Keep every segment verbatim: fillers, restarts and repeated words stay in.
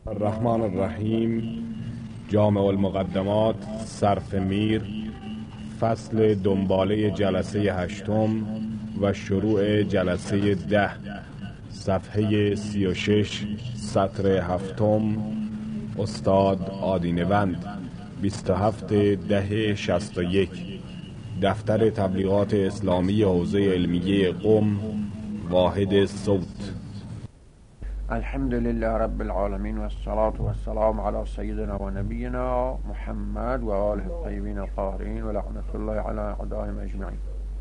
الرحمن الرحیم. جامع المقدمات، صرف میر، فصل دنباله جلسه هشتم و شروع جلسه ده، صفحه سی و شش، سطر هفتم. استاد آدینوند، بیست و هفت ده شصت و یک. دفتر تبلیغات اسلامی حوزه علمیه قم، واحد صوت. الحمد لله رب العالمين والصلاة والسلام على سيدنا ونبينا محمد و آله الطيبين الطاهرين و لعنت الله على اعدائهم اجمعین.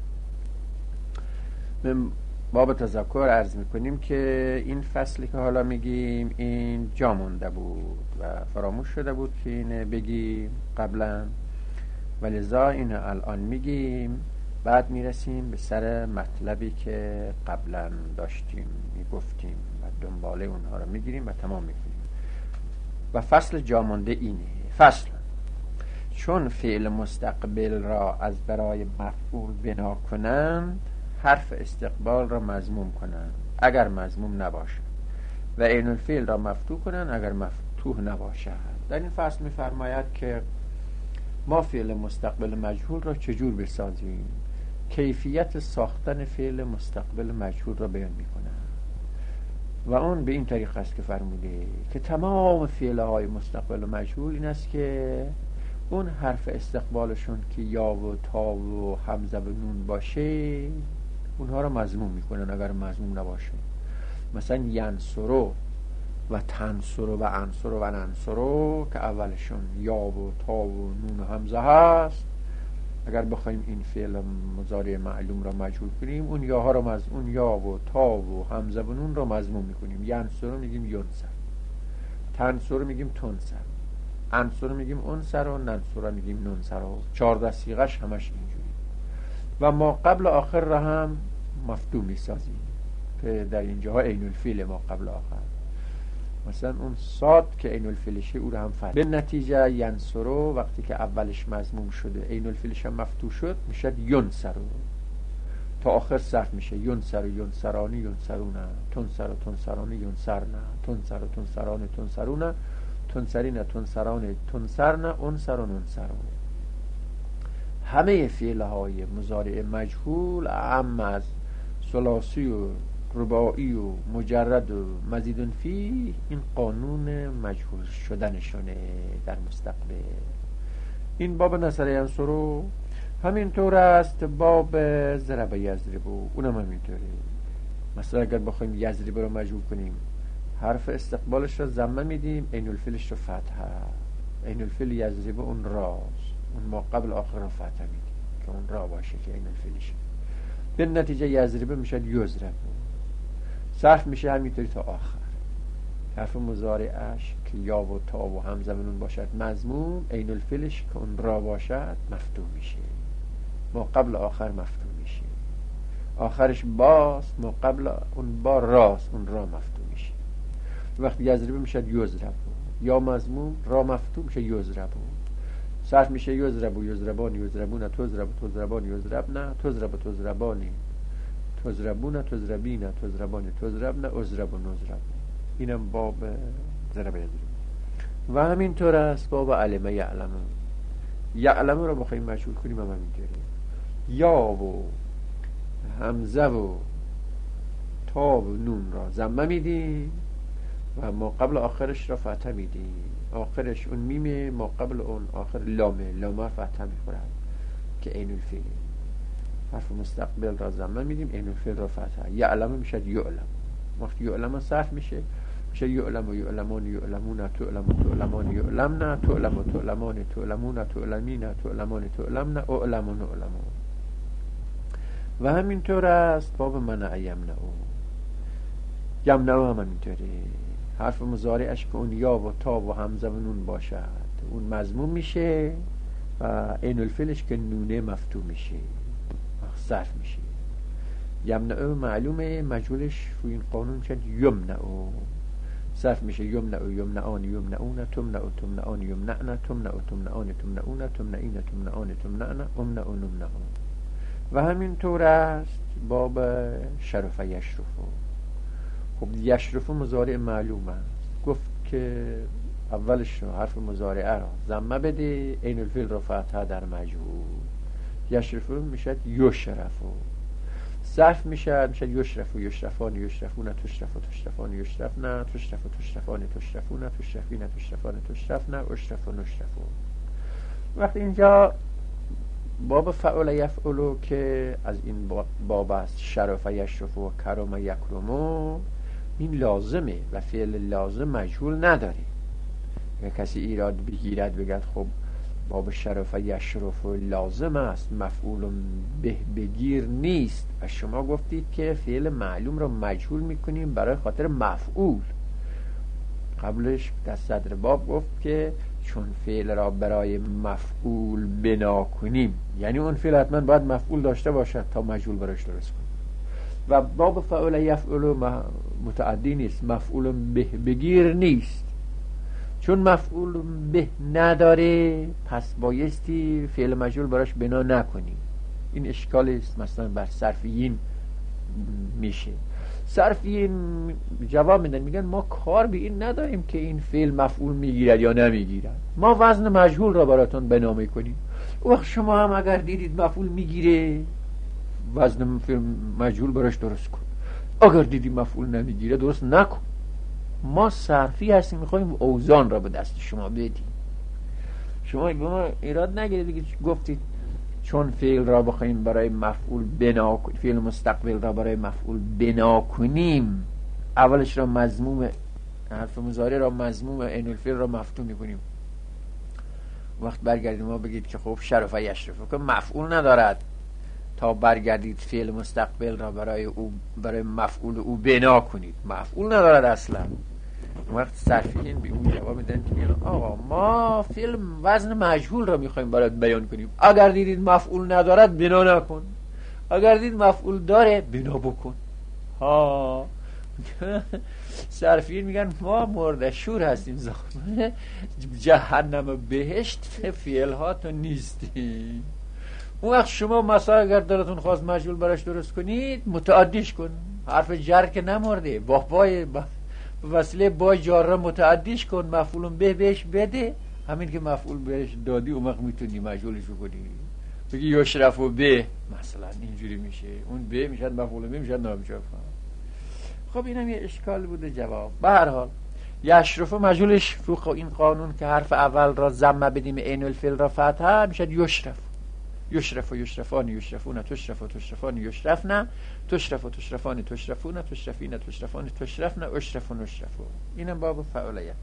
من باب تذکر عرض میکنیم که این فصلی که حالا میگیم این جا مونده بود و فراموش شده بود که اینه بگیم قبلا، ولذا اینه الان میگیم. بعد میرسیم به سر مطلبی که قبلا داشتیم میگفتیم و دنباله اونها رو میگیریم و تمام میکنیم. و فصل جامانده اینه. فصل چون فعل مستقبل را از برای مفعول بنا کنند، حرف استقبال را مضموم کنند اگر مضموم نباشد و عین الفعل را مفتوح کنند اگر مفتوح نباشد. در این فصل میفرماید که ما فعل مستقبل مجهول را چجور بسازیم. کیفیت ساختن فعل مستقبل مجهول را بیان میکنه و اون به این طریق است که فرموده که تمام فعلهای مستقبل مجهول این است که اون حرف استقبالشون که یا و تا و همزه و نون باشه اونها را مضموم میکنن اگر مضموم نباشه. مثلا ینصرو و تنصرو و انصرو و ننصرو که اولشون یا و تا و نون و همزه هست، اگر بخوایم این فعل مضارع معلوم را مجهول کنیم اون یاها را مز... اون یا و تا و همزه و نون را مضموم میکنیم. ینصرو میگیم ینصر، تنصرو میگیم تنصر، انصرو میگیم انصر و ننصرو میگیم ننصر. چهارده صیغش همش اینجوری. و ما قبل آخر را هم مفتوح میسازیم که در اینجاها عین الفعل ما قبل آخر. مثلا اون صاد که عین الفعلشه او رو هم فتح. به نتیجه ینصرو وقتی که اولش مضموم شده عین الفعلش هم مفتوح شد میشه ینصرو تا آخر صرف میشه. ینصرو ینصرانی ینصرونه، تنصرو تنصرانی ینصرنه، تنصرو تنصرانی تنصرونه، تنصرینه تنصرانی تنصرنه، انصر و ننصرو. همه فعلهای مضارع مجهول اما از ثلاثی و رباعی و مجرد و مزید فی این قانون مجهول شدنشونه در مستقبل. این باب نصر ینصرو همینطور است. باب ضرب یضربو اونم همینطوره. مثلا اگر بخوایم یضرب رو مجهول کنیم حرف استقبالش رو ضمه میدیم، عین الفعلش رو فتحه. عین الفعل یضرب اون راست، اون ما قبل آخر رو فتحه میدیم که اون را باشه که عین الفعلشه. به نتیجه یضرب میشه یضرب، صرف میشه همینطوری تا آخر. حرف مضارعش که یا و تا و همزه و نون باشد مضموم، عین الفعلش که اون را باشد مفتوح میشه. ما قبل آخر مفتوح میشه. آخرش باست، ما قبل اون با راست، اون را مفتوح میشه. وقتی یضرب میشه یضرب، یا مضموم را مفتوح میشه یضرب. صرف میشه یضرب یضربان یضربون تضرب تضربان یضربن تضرب تضربانی تضربون تضربین تضربان تضربن اضرب و نضرب. اینم باب ضرب یضرب. و همینطور است باب علم یعلم. یعلم رو بخوایم مجهول کنیم هم همینطوره. یا و همزه و تا و نون را ضمه میدیم و ما قبل آخرش را فتحه میدیم. آخرش اون میمه، ما قبل اون آخر لامه، لامه فتحه میخورد که عین الفعل. حرف مستقبل را ضمه میدیم، عین الفعل را فتحه. یعلم میشه یعلم. وقتی یعلم صرف میشه میشه یعلم و یعلمون یعلمون تعلم و تعلمان یعلمن تعلم و تعلمان تعلمون تعلمین تعلمان تعلمن اعلم و نعلمون. و همینطور است باب منع یمنعو. یمنعو هم همینطوره. حرف مضارعش که اون یا و تا و همزه و نون باشد اون مضموم میشه و عین الفعلش که نونه مفتوح میشه، صرف میشه. یمنعو معلومه، مجهولش رو این قانون میشه یمنعو. صرف میشه یمنعو یمنعان یمنعون تمنعو تمنعان یمنعن تمنعو تمنعان تمنعون تمنعین تمنعان تمنعن امنعو نمنعون. و همینطور است باب شرف یشرفو. خب یشرفو مضارع معلوم است. گفت که اولش رو حرف مضارعه را ضمه بده، عین الفعل رو فتحه در مجهول. یشرفون میشد یشرفو. ظرف میشد میشد یشرفو یشرفان یشرفون تشرفو تشرفان یشرفن تشرفو تشرفان تشرفون تشرفین تشرفان تشرفن اشرفو نشرفو. وقتی اینجا باب فعل یفعلو که از این باب است، شرف یشرف و کرم یکرمو، این لازمه و فعل لازم مجهول نداره. کسی ایراد بگیرد بگد خب باب شرف یشرف و لازم است، مفعول به بگیر نیست و شما گفتید که فعل معلوم را مجهول میکنیم برای خاطر مفعول. قبلش در صدر باب گفت که چون فعل را برای مفعول بنا کنیم، یعنی اون فعل حتما باید مفعول داشته باشد تا مجهول براش درست کنیم. و باب فعل یفعل متعدی نیست، مفعول به بگیر نیست. چون مفعول به نداره پس بایستی فعل مجهول براش بنا نکنیم. این اشکال است مثلا بر صرفیین میشه. صرفیین جواب میدن میگن ما کار به این نداریم که این فعل مفعول میگیرد یا نمیگیرد، ما وزن مجهول را براتون بنا میکنیم. وقت شما هم اگر دیدید مفعول میگیره وزن فعل مجهول براش درست کن، اگر دیدی مفعول نمیگیره درست نکن. ما صرفی هستیم، میخوایم اوزان را به دست شما بدیم. شما به ما ایراد نگیرید دیگه گفتید چون فعل را بخوایم برای مفعول بنا کنیم، فعل مستقبل را برای مفعول بنا کنیم، اولش را مضموم حرف مضارع را مضموم عین الفعل را مفتوح میکنیم. وقت برگردید ما بگید که خب شرف یشرف که مفعول ندارد تا برگردید فعل مستقبل را برای او برای مفعول او بنا کنید، مفعول ندارد اصلا. وقت صرفیین به اون جواب میدن که آقا ما فعل وزن مجهول را میخوایم برات بیان کنیم، اگر دیدید مفعول ندارد بنا نکن، اگر دید مفعول داره بنا بکن. ها صرفیین میگن ما مرد شور هستیم، جهنم و بهشت فعل ها تو نیستی. اون وقت شما مثلا اگر دلتون خواست مجهول براش درست کنید متعدیش کن، حرف جر که نمرده، با بای با وسیله با جار را متعدیش کن، مفعول به بهش بده، همین که مفعول بهش دادی اون وقت میتونی مجهولش رو کنی. بگی یشرف و به مثلا اینجوری میشه، اون به میشد مفعول به میشد نامجاف. خب اینم یه اشکال بوده. جواب به هر حال یشرف مجهولش رو این قانون که حرف اول را ضمه بدیم عین الفعل را فتحه میشد یشرف. یشرف و یشرفان یشرفون تشرف و تشرفان یشرفن تشرف و تشرفان تشرفون تشرفین تشرفان تشرفن اشرف و نشرفو. اینم باب فعلیه.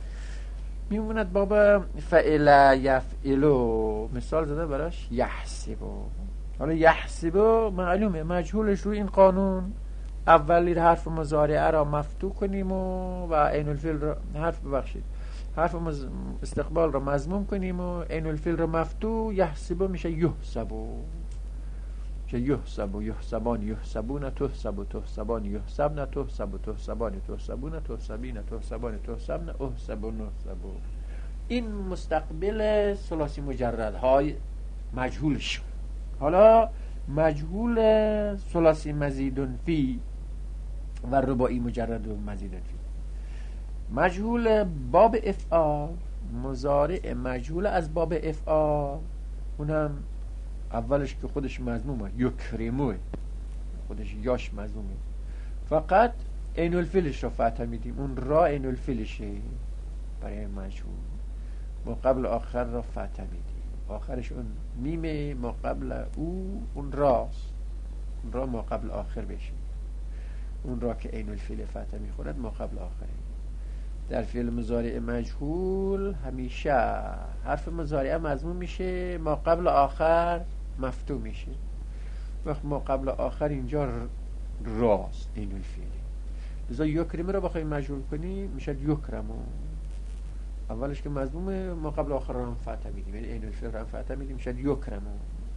میموند باب فعل یفعلو، مثال زده براش یحسبو. حالا یحسبو معلومه مجهولش روی این قانون اولی حرف مضارعه را مفتوح کنیم و و عین الفعل را حرف ببخشید حرف استقبال را مضموم کنیم و عین الفعل را مفتوح. یحسبو میشه یحسبو، میشه یحسبو یحسبان یحسبون تحسبو تحسبان یحسبن تحسبو تحسبان تحسبون تحسبین تحسبان تحسبن احسبو نحسبو. این مستقبل ثلاثی مجرد های مجهولش. حالا مجهول ثلاثی مزیدون فی و رباعی مجرد و مزیدون فی. مجهول باب افعال، مضارع مجهول از باب افعال، اونم اولش که خودش مضمومه یکرموه، خودش یاش مضمومه، فقط عین الفعلش رو فتح میدیم، اون را عین الفعلشه برای مجهول. ما قبل آخر را فتح میدیم، آخرش اون میمه، ما قبل او اون راست، اون را ما قبل آخر بشه، اون را که عین الفعل فتح میخورد ما قبل آخره. در فعل مضارع مجهول همیشه حرف مضارع مضموم میشه، ما قبل آخر مفتوح میشه. وقت ما قبل آخر اینجا راست عین الفعل، لذا یکرمه رو بخوایم مجهول کنیم میشه یکرمو. اولش که مضمومه ما قبل آخر رو هم فتح میدیم، یعنی عین الفعل رو هم فتح میدیم میشه یکرمو.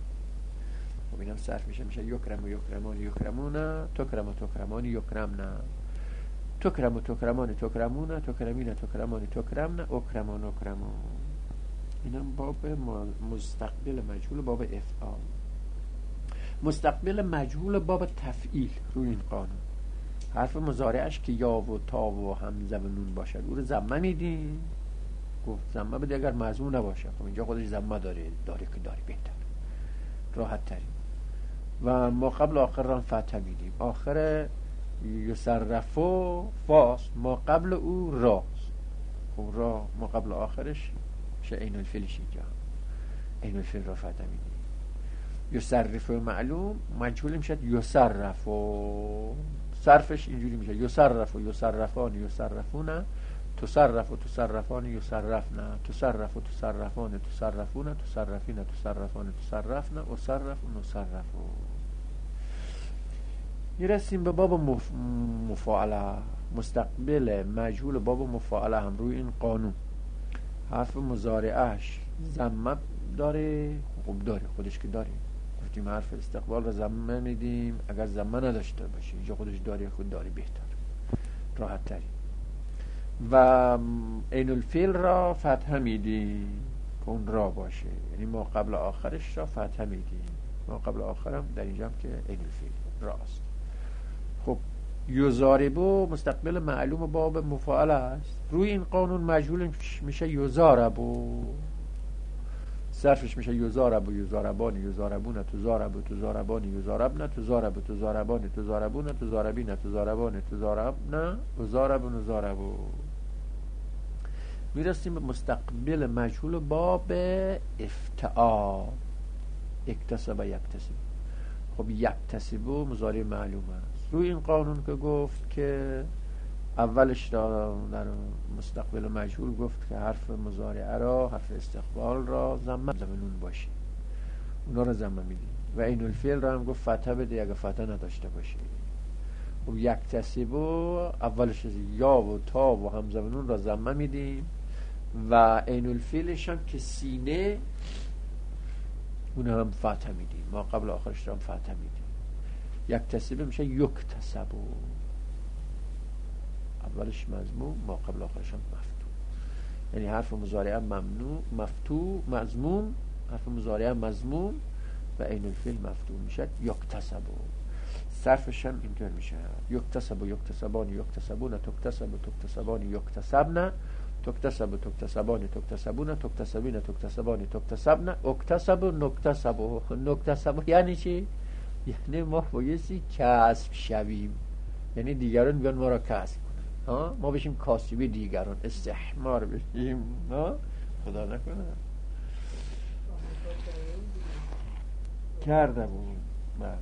خب اینم صرف میشه میشه یکرمو یکرمان یکرمون تکرم تکرمان یکرمن تکرم تکرمان تکرمون تکرمین تکرمان تکرمن اکرمان اکرمون. اینم باب مستقبل مجهول باب افعال. مستقبل مجهول باب تفعیل روی این قانون. حرف مضارعش که یا و تا و همزه و نون باشد او رو ضمه میدیم. گفت ضمه بده اگر مضمون نباشه. خب اینجا خودش ضمه داره، داره که داره بهتر، راحت تری. و ما قبل آخر را فتح میدیم. آخر یصرف و فاست، ما قبل او راست. خب را ما قبل آخرش میشه عین الفعلش. اینجا عین الفعل را فتح میدیم. یصرف و معلوم مجهول میشه یصرف و صرفش اینجوری میشه یصرف و یصرفان یصرفون تصرف و تصرفان یصرفن تصرف و تصرفان تصرفون تصرفین تصرفان تصرفن اصرف و نصرف. میرسیم به باب مف... مفاعله. مستقبل مجهول باب مفاعله هم روی این قانون حرف مضارعش ضمه داره. خوب داره، خودش که داره. گفتیم حرف استقبال را ضمه میدیم اگر ضمه نداشته باشه. اینجا خودش داره، خود داره بهتر، راحت تری. و عین الفعل را فتحه میدیم که اون را باشه، یعنی ما قبل آخرش را فتحه میدیم. ما قبل آخرم در اینجا هم که عین الفعل راست. خب یضاربو مستقبل معلوم باب مفاعله است. روی این قانون مجهول میشه یضاربو، صرفش میشه یضاربو یضاربان یضاربون تضاربو تضاربان یضاربن تضاربو تضاربان تضاربون تضاربین تضاربان تضاربن تضاربو نضاربو. میرسیم به مستقبل مجهول باب افتعال. اکتسب یکتسب. خب یکتسبو مضارع معلوم است. روی این قانون که گفت که اولش را در مستقبل مجهول گفت که حرف مضارع را، حرف استقبال را ضمه نون باشه، اونا را ضمه میدیم. و عین الفعل را هم گفت فتحه بده اگه فتحه نداشته باشه. خب یکتسبو اولش یا و تا و همزه و نون را ضمه میدیم و عین الفعلش هم که سینه اون هم فتحه میدیم. ما قبل آخرش را هم فتحه میدیم. یکتسبه میشه یکتسبو، اولش مضموم ما قبل آخرش هم مفتوح. یعنی حرف مضارع ممنوع مفتوح مضموم، حرف مضارع مضموم و عین الفعل مفتوح میشه یکتسبو. صرفش هم اینطور میشه یکتسبو یکتسبان یکتسبون تکتسب تکتسبان یکتسبن تکتسب تکتسبان تکتسبون تکتسبین تکتسبان تکتسبن اکتسب نکتسب. نکتسب یعنی چی؟ یعنی ما بایستی کسب شویم، یعنی دیگران بیان ما را کسب کنن، ها ما بشیم کاسبی دیگران، استحمار بشیم، ها خدا نکنه. کرده بود بعد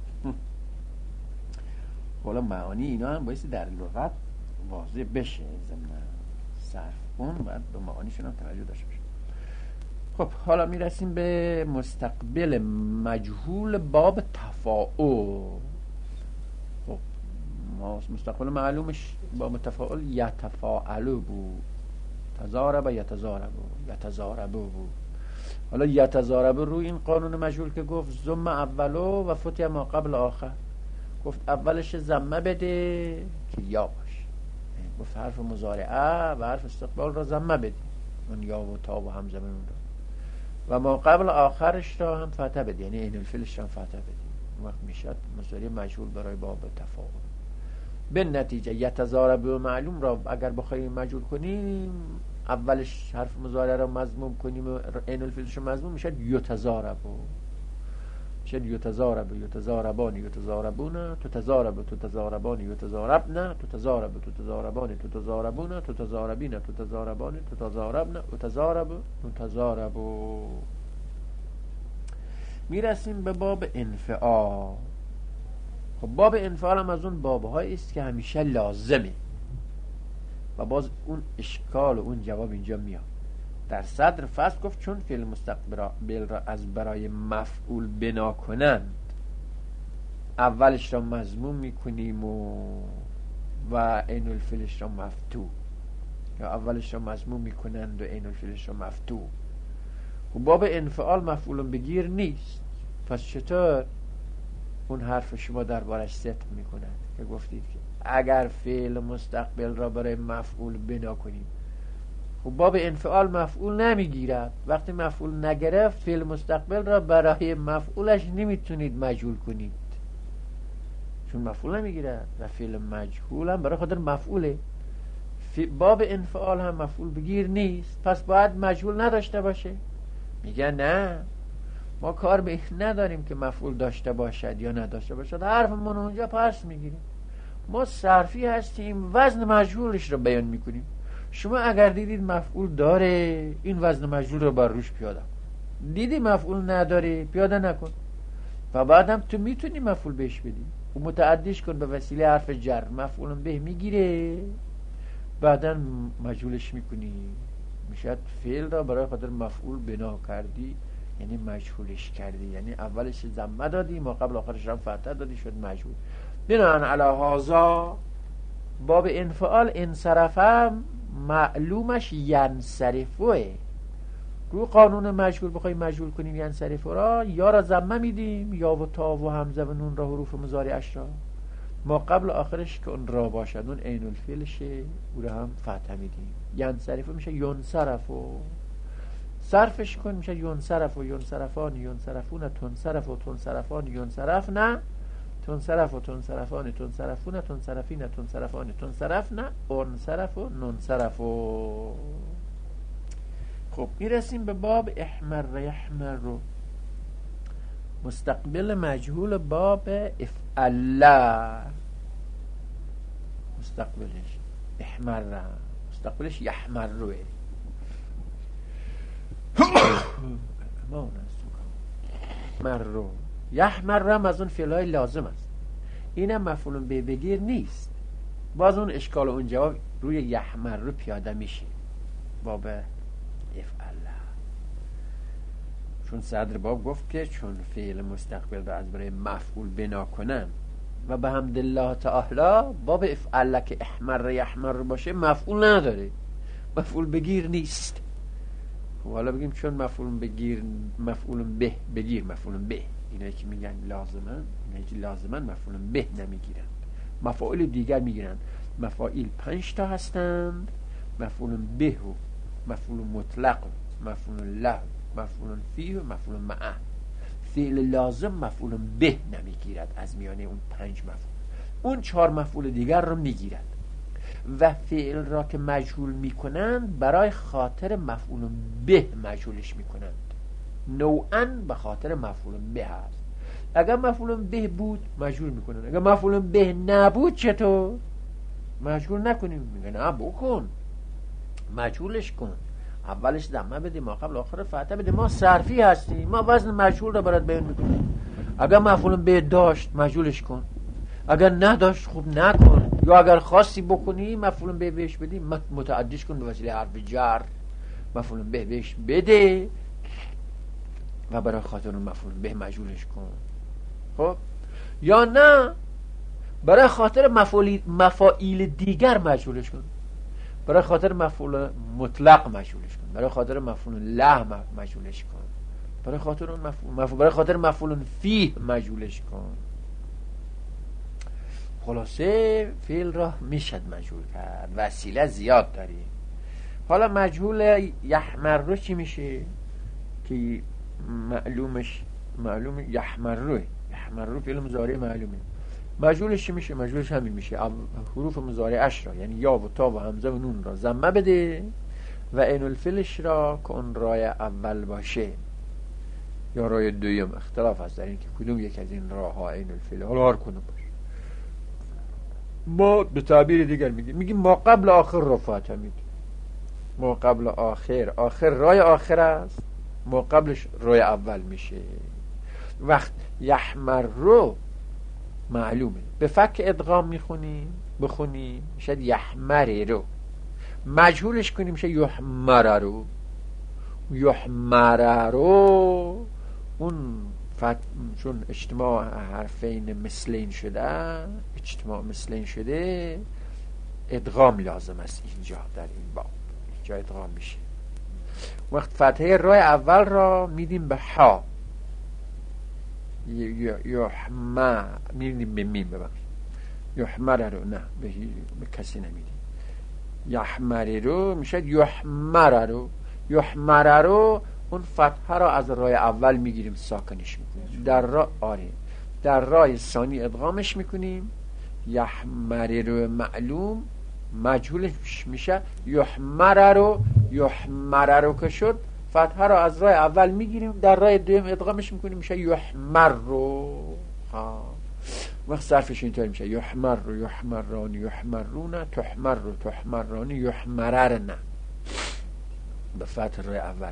حالا معانی اینا هم بایستی در لغت واضح بشه، ضمن صرف اون باید به معانیشون هم توجه داشته بشه. خب حالا میرسیم به مستقبل مجهول باب تفاعل. خب ما مستقبل معلومش باب تفاعل یتفاعلو بود، تضارب یتضارب یتضاربو بود. حالا یتضارب روی این قانون مجهول که گفت ضم اولو و فتح ما قبل آخر، گفت اولش ضمه بده که یا باش. گفت حرف مضارعه و حرف استقبال را ضمه بده، اون یا و تا و همزه من را، و ما قبل آخرش را هم فتح بده، یعنی این الفعلش را هم فتح بده. اون وقت میشد مضارع مجهول برای باب تفاعل. به نتیجه یتضارب و معلوم را اگر بخوایم مجهول کنیم، اولش حرف مضارع را مضموم کنیم و این الفعلش را مضموم میشد یتضارب، میشد یتضارب یتضاربان یتضاربون تتضارب تتضاربان یتضاربن تتضارب تتضاربان تتضاربون تتضاربین تتضاربان تتضاربن تتضارب تتضارب. میرسیم به باب انفعال. خب باب انفعال هم از اون باب‌هایی است که همیشه لازمه و باز اون اشکال و اون جواب اینجا میاد. در صدر فصل گفت چون فعل مستقبل را از برای مفعول بنا کنند، اولش را مضموم میکنیم و و عین الفعلش را مفتوح، یا اولش را مضموم میکنند و عین الفعلش را مفتوح. خب باب انفعال مفعول بگیر نیست، پس چطور اون حرف شما دربارش صدق میکنند که گفتید که اگر فعل مستقبل را برای مفعول بنا کنیم؟ خب باب انفعال مفعول نمیگیرد. وقتی مفعول نگرفت فعل مستقبل را برای مفعولش نمیتونید مجهول کنید، چون مفعول نمیگیره و فعل مجهول هم برای خاطر مفعوله. باب انفعال هم مفعول بگیر نیست، پس باید مجهول نداشته باشه. میگه نه، ما کار به این نداریم که مفعول داشته باشد یا نداشته باشد، حرفمون اونجا پس میگیریم. ما صرفی هستیم، وزن مجهولش رو بیان میکنیم. شما اگر دیدید مفعول داره، این وزن مجهول رو بر روش پیاده. دیدی مفعول نداره، پیاده نکن. و بعدم تو میتونی مفعول بهش بدی و متعدیش کن به وسیله حرف جر، مفعول به میگیره، بعدا مجهولش میکنی. میشد فعل را برای خاطر مفعول بنا کردی، یعنی مجهولش کردی، یعنی اولش ضمه دادی، ما قبل آخرش هم فتحه دادی، شد مجهول. بناهن علی هذا باب انفعال انصرفه معلومش ینصرفه. رو قانون مجهول بخوای مجهول کنیم ینصرفه را، یا را ضمه میدیم یا و تا و همزه و نون را حروف مضارعش را، ما قبل آخرش که اون را باشد اون عین الفعلشه، او را هم فتحه میدیم. ینصرفه میشه ینصرفو، صرفش کن میشه ینصرف و ینصرفان ینصرفون تنصرف و تنصرفان ینصرفن تنصرف و تنصرفان تنصرفون تنصرفین تنصرفان تنصرفن انصرف و ننصرف. خب میرسیم به باب احمر یحمر رو، مستقبل مجهول باب افعل، مستقبلش احمر، مستقبلش یحمر روه. مرو یحمر هم از اون فعلای لازم است، اینم مفعول به بگیر نیست. باز اون اشکال و اون جواب روی یحمر رو پیاده میشه باب افعل، چون صدر باب گفت که چون فعل مستقبل رو از برای مفعول بنا کنن و به حمد الله تعالی باب افعل که احمر یحمر باشه مفعول نداره، مفعول بگیر نیست. حالا بگیم چون مفعول بگیر، مفعول به بگیر، مفعول به، اینایی که میگن لازمن، اینایی که لازمن مفعول به نمیگیرن، مفاعل دیگر میگیرن. مفاعیل پنج تا هستند، مفعول به و مفعول مطلق و مفعول له، مفعول فیه و مفعول معه. فعل لازم مفعول به نمیگیرد از میانه اون پنج مفعول، اون چهار مفعول دیگر رو میگیرد. و فعل را که مجهول میکنند برای خاطر مفعول به مجهولش میکنند، نوعاً به خاطر مفعول به هست. اگر مفعول به بود مجهول میکنن، اگر مفعول به نبود چطور؟ مجهول نکنیم. میگن نه بکن، مجهولش کن، اولش ضمه بده، ما قبل آخر فتحه بده، ما صرفی هستیم، ما وزن مجهول را برات بیان میکنیم. اگر مفعول به داشت مجهولش کن، اگر نداشت خوب نکن، یا اگر خاصی بکنی مفعول به بهش بدی متعدیش کن به وسیله حرف جر، مفعول به بهش بده و برای خاطر اون مفعول به مجهولش کن. خب یا نه برای خاطر مفاعیل دیگر مجهولش کن، برای خاطر مفعول مطلق مجهولش کن، برای خاطر مفعول له مجهولش کن، برای خاطر اون مفعول برای خاطر مفعول فیه مجهولش کن. خلاصه فعل را میشد مجهول کرد، وسیله زیاد داریم. حالا مجهول یحمر رو چی میشه که معلومش معلوم یحمر رو یحمر رو فعل مضارع معلومه، مجهولش چی میشه؟ مجهولش همین میشه حروف مضارعش را، یعنی یا و تا و همزه و نون را ضمه بده و عین الفعلش را که اون رای اول باشه یا رای دوم، اختلاف هست در این که کدوم یک از این راه ها عین الفعل، حالا هر کدوم باشه. ما به تعبیر دیگر میگیم میگیم ما قبل آخر رو فتحه میدیم، ما قبل آخر، آخر رای آخر است، ما قبلش رای اول میشه. وقت یحمر رو معلومه، به فک ادغام میخونیم بخونیم میشه یحمر رو، مجهولش کنیم میشه یحمر رو. یحمر رو اون فت... چون اجتماع حرفین مثلین شده، اجتماع مثلین شده، ادغام لازم است اینجا در این باب، اینجا ادغام میشه. وقت فتحه رای اول را میدیم به ها، یحمر میدیم به میم، ببخش یحمر رو نه به, به کسی نمیدیم، یحمر رو میشه یحمر رو. یحمر رو اون فتحه را از رای اول میگیریم ساکنش میکنیم در را، آره در رای ثانی ادغامش میکنیم. یحمرر معلوم مجهولش میشه یحمرر رو یحمرر رو که شد فتحه رو از رای اول میگیریم، در رای دوم ادغامش میکنیم میشه یحمر رو. ها وقت صرفش اینطور میشه یحمر رو یحمران یحمرون تحمر رو تحمران یحمررن به فتح رای اول.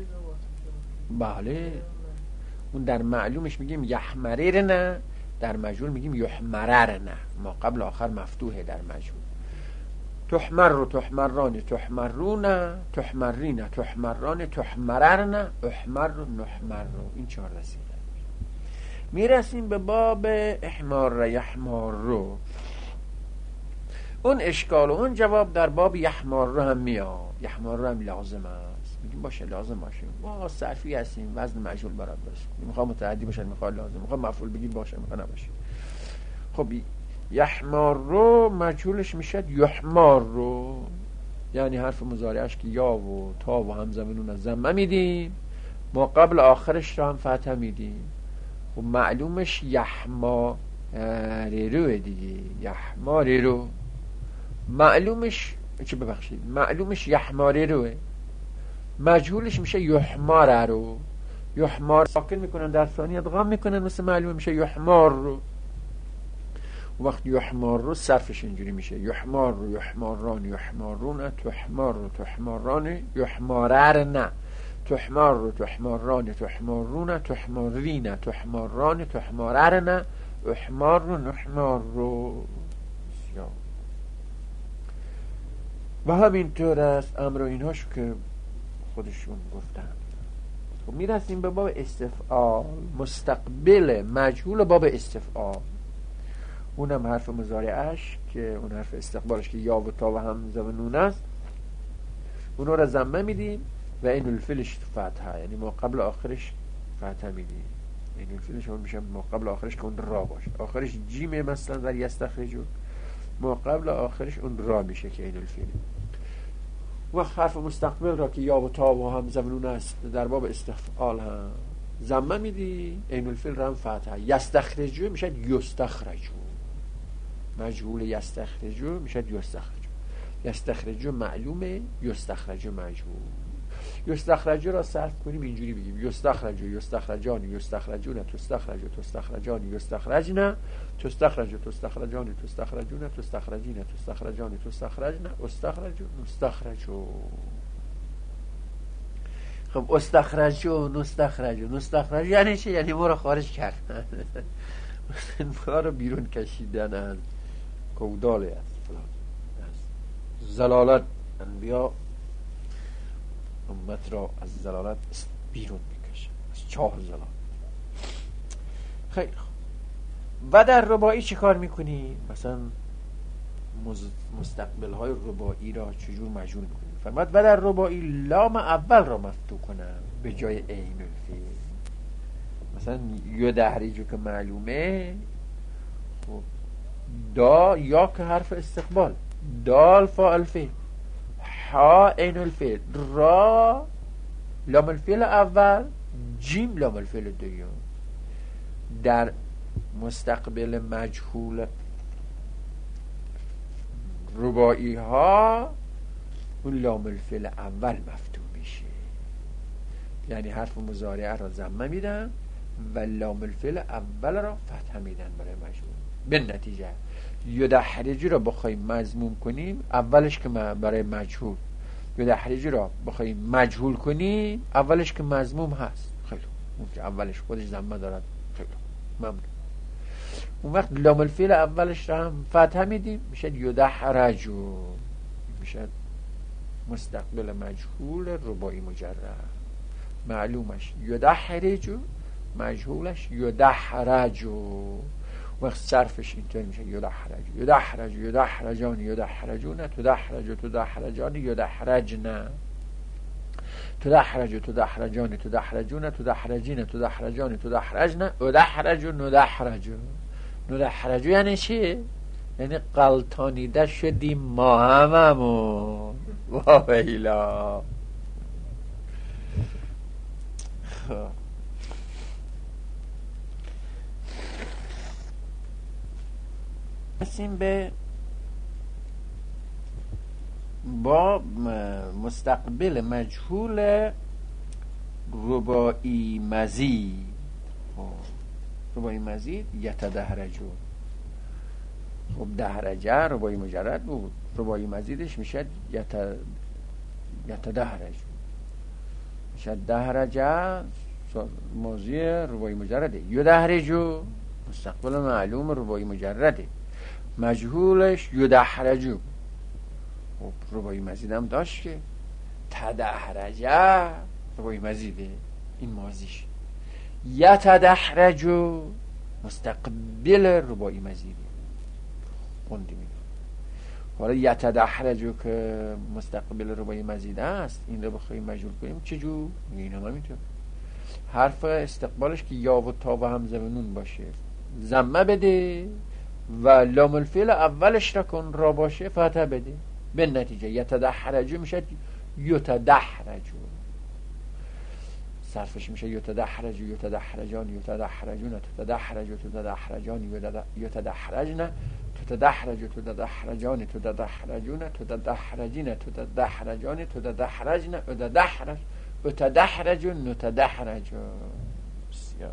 بله اون در معلومش میگیم یحمررن، در مجهول میگیم یحمررن. ما قبل آخر مفتوحه در مجهول. تحمر رو تحمران تحمرون تحمرین تحمران تحمررن احمر رو نحمر رو. این چهار رسیده. میرسیم به باب احمار یحمار رو. اون اشکال و اون جواب در باب یحمار رو هم میاد. یحمار رو هم لازم است، میگیم باشه لازم باشه، ما صرفی هستیم وزن مجهول برات باشه، میخوام متعدی باشه میخوام لازم، میخوام مفعول بگیم باشه میخوام نباشه. خب یحمار رو مجهولش میشه یحمار رو، یعنی حرف مضارعش که یا و تا و همزه نون از ضمه میدیم، ما قبل آخرش رو هم فتحه میدیم. و معلومش یحمار رو دیگه، یحمار رو معلومش چه ببخشید معلومش یحمار روه، مجهولش میشه یحمار رو. یحمار ساکن میکنن در ثانی ادغام میکنن مثل معلومه میشه یحمار رو. وقت یحمار رو صرفش اینجوری میشه یحمار رو یحماران یحمارون تحمار رو تحماران یحماررن تحمار رو تحماران تحمارون تحمارین تحماران تحماررن احمار رو نحمار رو. و همینطور است امر و اینهاشو که خودشون گفتن. خب میرسیم به باب استفعال، مستقبل مجهول باب استفعال. اونم حرف مضارعش که اون حرف استقبالش که یا و تا و همزه و نون است، اونا رو ضمه میدیم و این الفلش فتحه، یعنی ما قبل آخرش فتحه میدیم. این الفلش هم میشه ما قبل آخرش که اون را باشه، آخرش جیمه مثلا در یستخرجون، ما قبل آخرش اون را میشه که این الفل. و حرف مستقبل را که یا و تا و همزه و نون است در باب استفعال هم ضمه میدی، این الفل را هم فتحه. یستخرجو میشه یستخرجو، مجهول یستخرجو میشه یستخرجو. یستخرجو معلومه، یستخرجو مجهول. یستخرجو را صرف کنیم اینجوری بگیم یستخرجو یستخرجان یستخرجون تستخرجو تستخرجان یستخرجن تستخرجو تستخرجان تستخرجون تستخرجین تستخرجان تستخرجن استخرجو نستخرجو. خب استخرجو نستخرجو نستخرجو یعنی چه؟ یعنی ما رو خارج کردن، ما رو بیرون کشیدن از کودال از فلان از زلالت. انبیا امت را از زلالت بیرون میکشه، از چاه زلالت. خیلی خوب. و در رباعی چه کار میکنی؟ مثلا مستقبل های رباعی را چجور مجهول میکنی؟ فرمود و در رباعی لام اول را مفتوح کنم به جای عین الفعل. مثلا یو دهریجو که معلومه، دا یا که حرف استقبال، دال فاعل فعل، ها عین الفعل، را لام الفعل اول، جیم لام الفعل دوم. در مستقبل مجهول رباعی ها اون لام الفعل اول مفتوح میشه، یعنی حرف مضارعه را ضمه میدن و لام الفعل اول را فتحه میدن برای مجهول. به نتیجه یدحرجی را بخوایم مضموم کنیم، اولش که برای مجهول، یدحرجی را بخوایم مجهول کنیم اولش که مضموم هست، خیلی اون که اولش خودش ضمه دارد، خیلی ممنون. اون وقت لام الفعل اولش را هم فتحه میدیم، میشه یدحرجو، میشه مستقبل مجهول رباعی مجرد. معلومش یدحرجو، مجهولش یدحرجو. وقت صرفش اینطور میشه یدحرجو یدحرجو یدحرجان یدحرجون تدحرجو تدحرجان یدحرجن تدحرجو تدحرجان تدحرجون تدحرجین تدحرجان تدحرجن ادحرجو ندحرجو. ندحرجو یعنی چی؟ یعنی قلطانیده شدیم ما هممون. واویلا. رسیم به با مستقبل مجهول رباعی مزید. رباعی مزید یتدحرجو. خب دحرجه رباعی مجرد بود، رباعی مزیدش میشه یت یتدحرجو، میشه دحرجه ماضی رباعی مجرده. یدحرجو مستقبل معلوم رباعی مجرده، مجهولش یدحرجو. خب رباعی مزید هم داشت که تدحرجه رباعی مزیده، این ماضیش. یتدحرجو مستقبل رباعی مزیده. خوندی میگم حالا یتدحرجو که مستقبل رباعی مزیده است، این رو بخوایم مجهول کنیم چجور؟ این هم همینطور. حرف استقبالش که یا و تا و همزه و نون باشه ضمه بده و لام الفعل اولش را کن را باشه فتحه بده. به نتیجه یتدحرجو میشه یتدحرجو، صرفش میشه یتدحرجو یتدحرجان یتدحرجون تتدحرجو تتدحرجان یتدحرجن تتدحرجو تتدحرجان تتدحرجون تتدحرجین تتدحرجان تتدحرجن اتدحرج اتدحرجون نتدحرجو. بسیار.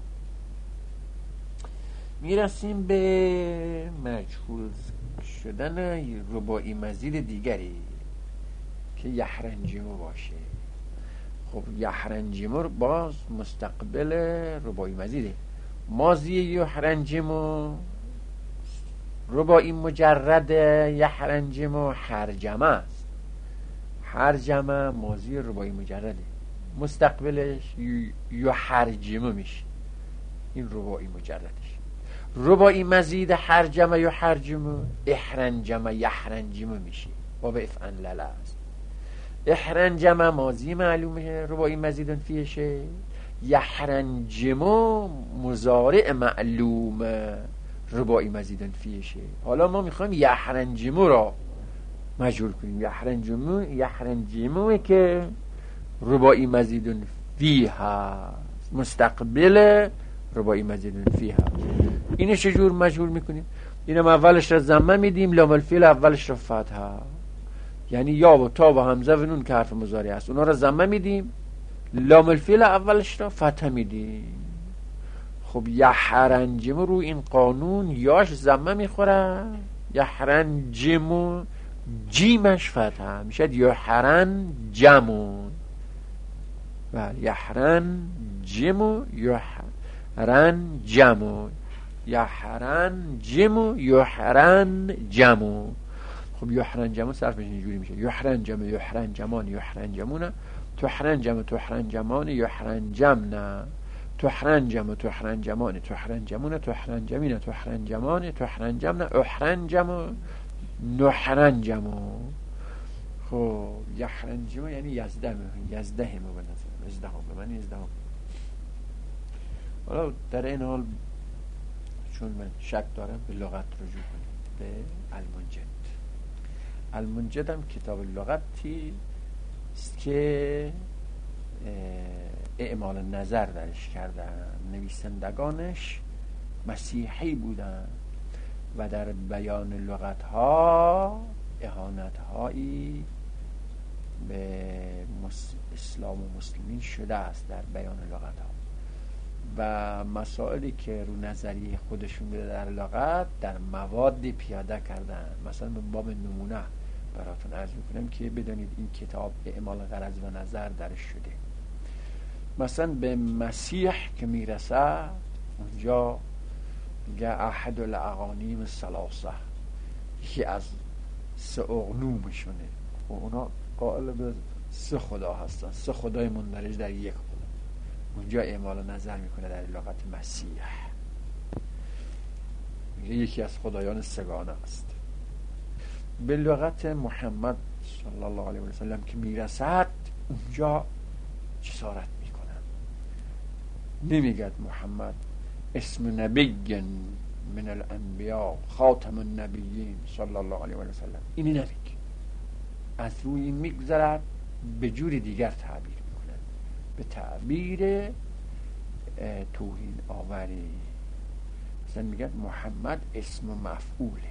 میرسیم به مجهول شدن رباعی مزید دیگری که یحرنجیمو باشه. خب یحرنجیمو باز مستقبل رباعی مزیده. ماضی یحرنجیمو رباعی مجرد یحرنجیمو حرجمه است. حرجمه ماضی رباعی مجرده، مستقبلش یحرجیمو میشه، این رباعی مجردش. رباعی مزید حرجمه یحرجیمو احرنجمه یحرنجیمو میشه، باب افعل لله است. احرنجمه ماضی معلومه رباعی مزیدن فیشه، یحرنجمو مضارع معلومه رباعی مزیدن فیشه. حالا ما میخوایم یحرنجمو را مجهول کنیم. یحرنجمو یحرنجمو که رباعی مزیدن فیه هست، مستقبل رباعی مزیدن فیه هست. اینو چجور مجهول میکنیم؟ اینم اولش را ضمه میدیم، لام الفعل اولش را فتحه، یعنی یا و تا و همزه و نون که حرف مضارع است، اونا را ضمه میدیم، لام الفعل اولش را فتحه میدیم. خب یحرنجمو رو این قانون یاش ضمه میخوره، یحرنجمو جیمش فتحه میشه یحرنجمو. بله یحرنجمو یحرنجمو یحرنجمو یحرنجمو. خب یحرنجمو صرفش اینجوری میشه یحرنجمو یحرنجمان یحرنجمونه تحرنجمو تحرنجمان یحرنجمنه تحرنجمو تحرنجمان تحرنجمونه تحرنجمینه تحرنجمان تحرنجمنه احرنجمو نحرنجمو. خب یحرنجمو یعنی یزدهمو یزدهمو به نظر یزدهم به من یزدهم. حالا در این حال چون من شک دارم به لغت رجوع کنیم، به المنجد. المنجد هم کتاب لغتی است که اعمال نظر درش کردن، نویسندگانش مسیحی بودن و در بیان لغت ها اهانت هایی به اسلام و مسلمین شده است در بیان لغت ها و مسائلی که رو نظریه خودشون بوده در لغت در مواد پیاده کردن. مثلا به باب نمونه براتون عرض میکنم که بدانید این کتاب اعمال غرض و نظر درش شده. مثلا به مسیح که میرسه اونجا میگه احد الاقانیم الثلاثه، یکی از سه اقنومشونه و اونا قائل به سه خدا هستن، سه خدای مندرج در یک خدا. اونجا اعمال نظر میکنه در لغت مسیح، میگه یکی از خدایان سگانه است. به لغت محمد صلی الله علیه و سلم که میرسد اونجا جسارت میکنن، نمیگد محمد اسم نبی من الانبیاء خاتم النبیین صلی الله علیه و سلم، اینی نمیگه، از روی این میگذرد به جور دیگر تعبیر میکنن، به تعبیر توهین آوری. مثلا میگن محمد اسم مفعوله.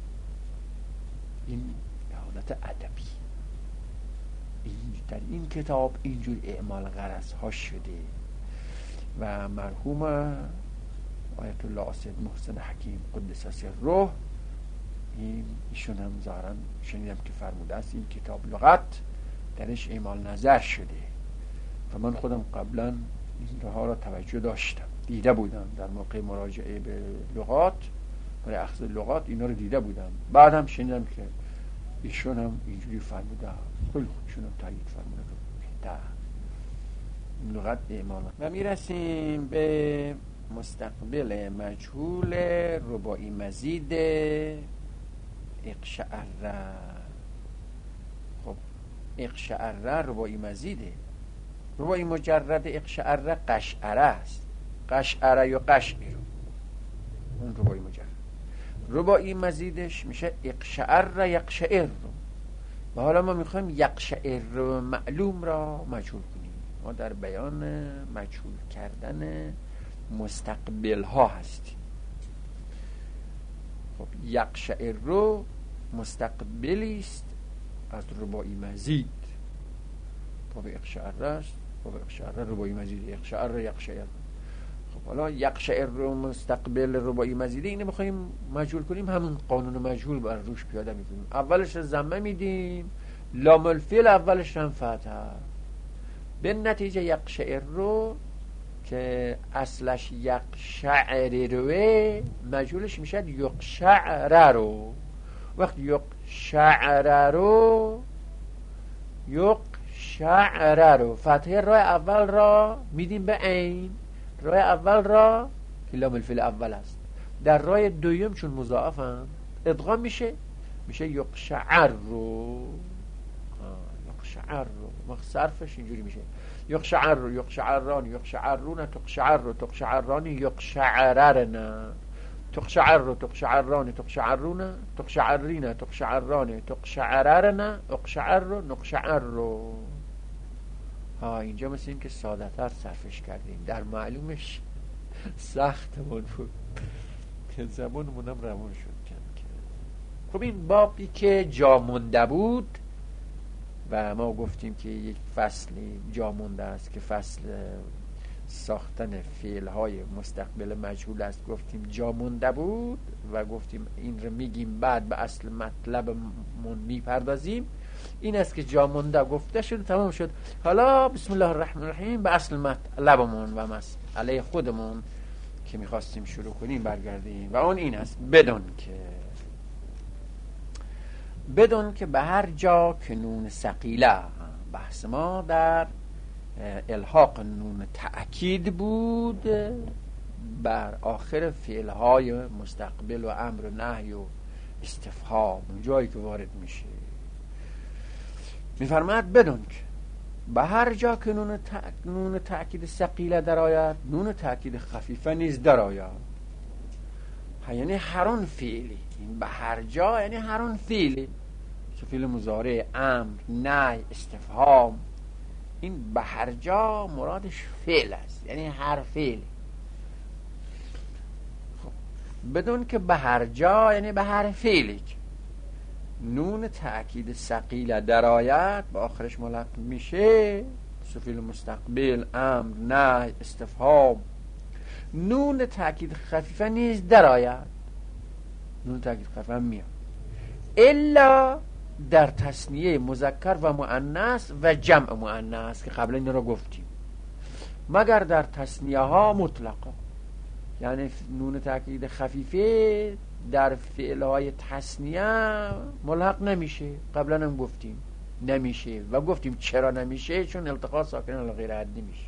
این حالت ادبی. این در این کتاب اینجور اعمال غرض ها شده و مرحوم آیت الله اسد محسن حکیم قدس سره این ایشون هم ظاهرا شنیدم که فرموده است این کتاب لغت درش اعمال نظر شده و من خودم قبلا این راه را توجه داشتم، دیده بودم در موقع مراجعه به لغات، برای اخذ لغات اینا رو دیده بودم. بعد هم شنیدم که ایشون هم اینجوری فرموده، خیلی خودشون هم تایید فرموده در لغت اعمال. و میرسیم به مستقبل مجهول رباعی مزید اقشعر. خب اقشعر رباعی مزیده. رباعی مجرد اقشعر قشعره است. قشعره یا قشعر، اون رباعی مجرد. رباعی مزیدش میشه اقشعر یقشعر. و حالا ما میخوایم یقشعر معلوم را مجهول کنیم. ما در بیان مجهول کردن مستقبل ها هستیم. خب یقشعر رو مستقبلی است از رباعی مزید. باب اقشعر است، باب اقشعر رباعی مزید، اقشعر یقشعر. خب حالا یقشعر رو مستقبل رباعی مزیده اینو میخوایم مجهول کنیم، همون قانون مجهول بر روش پیاده میکنیم. اولش رو ضمه میدیم، لام الفعل اولش هم فتحه. به نتیجه یقشعر رو که اصلش یقشعر روه مجهولش میشه یقشعر رو. وقتی یقشعر رو یقشعر رو فتحه راه اول را میدیم به عین، راه اول را که لام الفعل اول است. در راه دویم چون مضاعف هم ادغام میشه، میشه یقشعر رو. یقشعر رو صرفش اینجوری میشه یقشعر رو، یقشعران، یقشعرون، تقشعر رو، تقشعران، یقشعررن، تقشعر رو، تقشعران، تقشعرون، تقشعرین، تقشعران، تقشعررن، اقشعر رو، نقشعر رو. ها اینجا مثل این که ساده تر صرفش کردیم، در معلومش سختمون بود که زبانمونم روان شد. خب این بابی که جا مونده بود و ما گفتیم که یک فصلی جا مونده است که فصل ساختن فعل‌های مستقبل مجهول است، گفتیم جا مونده بود و گفتیم این رو میگیم بعد به اصل مطلبمون میپردازیم. این است که جا مونده گفته شد، تمام شد. حالا بسم الله الرحمن الرحیم به اصل مطلبمون و مسئله خودمون که میخواستیم شروع کنیم برگردیم و اون این است بدون که بدون که به هر جا که نون ثقیله، بحث ما در الحاق نون تأکید بود بر آخر فعلهای مستقبل و امر و نهی و استفهام، جایی که وارد میشه میفرماید بدون که به هر جا که نون, تأ... نون تأکید ثقیله در آید، نون تأکید خفیفه نیز در آید. یعنی هر اون فعلی، این به هر جا یعنی هر اون فعلی، فعل مضارع، امر، نهی، استفهام، این به هر جا مرادش فعل است، یعنی هر فعل. خب بدون که به هر جا یعنی به هر فعلی نون تأکید ثقیله در آید با آخرش ملحق میشه، فعل مستقبل، امر، نهی، استفهام. نون تأکید خفیفه نیز در آید، نون تأکید خفیفه میاد الا در تثنیه مذکر و مؤنث و جمع مؤنث که قبلا این رو گفتیم، مگر در تثنیه ها مطلقا. یعنی نون تأکید خفیفه در فعلهای تثنیه ملحق نمیشه، قبلا هم گفتیم نمیشه و گفتیم چرا نمیشه، چون التقاء ساکنان غیر حدی میشه.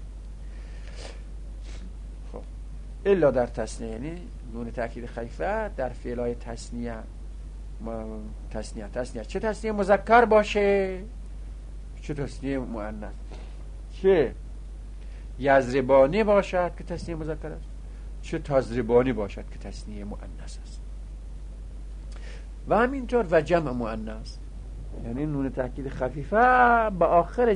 خب الا در تثنیه یعنی نون تأکید خفیفه در فعلهای تثنیه تثنیه تثنیه چه تثنیه مذکر باشه چه تثنیه مؤنث، چه یضربانی باشد که تثنیه مذکر است، چه تضربانی باشد که تثنیه مؤنث است. و همینطور و جمع مؤنث، یعنی نون تأکید خفیفه به آخر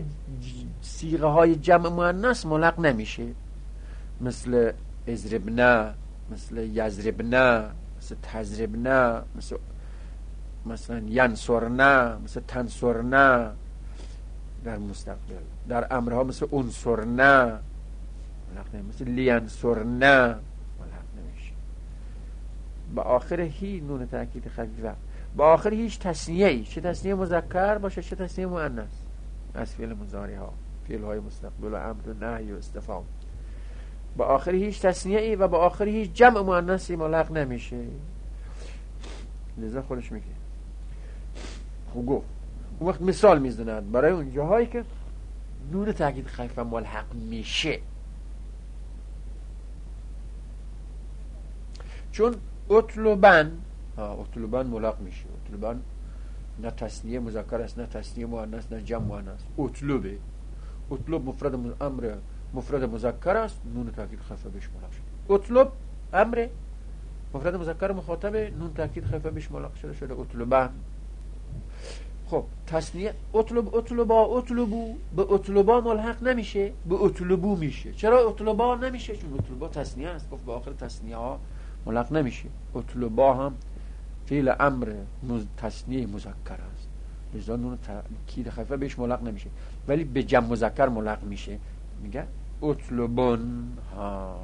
صیغه های جمع مؤنث ملحق نمیشه، مثل اضربنا، مثل یضربن، مثل تضربن، مثل مثلا ینصرن، مثل تنصرن در مستقبل. در امرها مثل انصرن ملحق نمیشه، مثل لینصرن ملحق نمیشه. با آخر هی نون تأکید خفیفه، با آخر هیچ تثنیه ای، چه تثنیه مذکر باشه چه تثنیه مؤنث، از فعل مضارع ها، فعل های مستقبل و امر و نهی و استفهام، با آخر هیچ تثنیه ای و با آخر هیچ جمع مؤنثی ملحق نمیشه. لذا خودش میگه خوب گفت. اون وقت مثال میزند برای اون جاهایی که نون تأکید خفیفه ملحق میشه. چون اطلبن، اطلبن ملحق میشه. اطلبن نه تثنیه مذکر است، نه تثنیه مؤنث، نه جمع مؤنث. اطلبه، اطلب مفرد امر مفرد مذکر است، نون تأکید خفیفه بهش ملحق شده. اطلب امر مفرد مذکر مخاطب، نون تأکید خفیفه بهش ملحق شده شده اطلبن. خب تثنیه اطلب، اطلبا، اطلبو، به اطلبا ملحق نمیشه، به اطلبو میشه. چرا اطلبا نمیشه؟ چون اطلبا تثنیه است، گفت به آخر تثنیه ها ملحق نمیشه. اطلبا هم فعل امر تثنیه مذکر است، لذا نون تأکید خفیفه بهش ملحق نمیشه، ولی به جمع مذکر ملحق میشه. میگه اطلبون ها.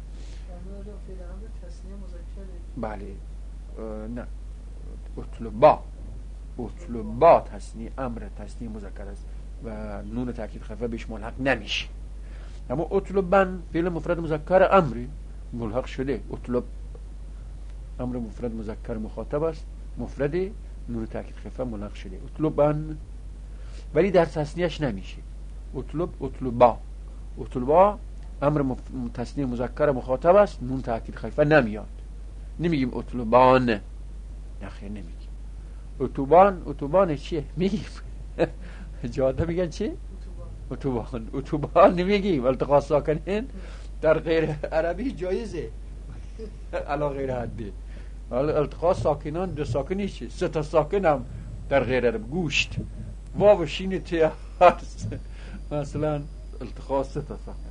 بله نه، اطلبا، اطلبا تصنیع امر تصنیع مذکر است و نون تأکید خفیفه بهش ملحق نمیشه. اما اطلبن فعل مفرد مذکر امری ملحق شده. اطلب امر مفرد مذکر مخاطب است، مفرد، نون تأکید خفیفه ملحق شده اطلبن، ولی در تثنیهش نمیشه. اطلب، اطلبا، اطلبا امر مف... تثنیه مذکر مخاطب است، نون تأکید خفیفه نمیاد. نمیگیم اطلبان، نه خیر نمیگیم. اتوبان، اتوبان چیه؟ میگیم جاده میگن چی؟ اتوبان، اتوبان نمیگیم. التقاء ساکنین در غیر عربی جایزه علا غیر حده. التقاء ساکنان دو ساکنی چی؟ سه تا ساکن هم در غیر عربی گوشت واو و شین ته هست. مثلا التقاء سه تا ساکن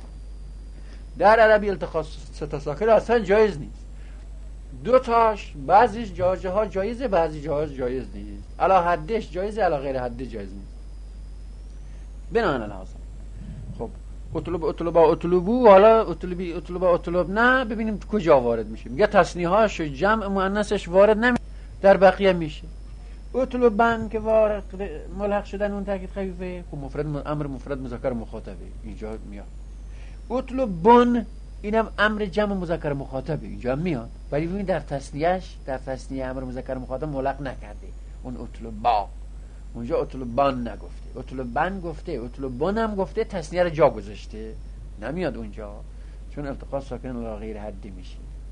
در عربی، التقاء سه تا ساکن اصلا جایز نیست. دو تاش بعضی جاجه ها جایزه، بعضی جاها جایز نیست. علا حدش جایزه، علا غیر حد جایز نیست. بنان الازم. خب اطلب، اطلبا، اطلبو، حالا اطلبی، اطلبا، اطلب نه، ببینیم کجا وارد میشه. میگه تصنیه هاش جمع مؤنثش وارد نمیشه، در بقیه میشه. اطلبن که وارد ملحق شدن اون تأکید خفیفه، خب مفرد امر مفرد مذکر مخاطبه اینجا میاد. اطلبون اینم امر جمع مذکر مخاطبه اینجا میاد، ولی ببین در تثنیهش، در تثنیه امر مذکر مخاطب ملحق نکرده. اون اطلبا، اونجا اطلبان نگفته، اطلبن گفته، اطلبون هم گفته، تثنیه رو جا گذاشته، نمیاد اونجا چون التقاء ساکن لا غیر حدی میشه.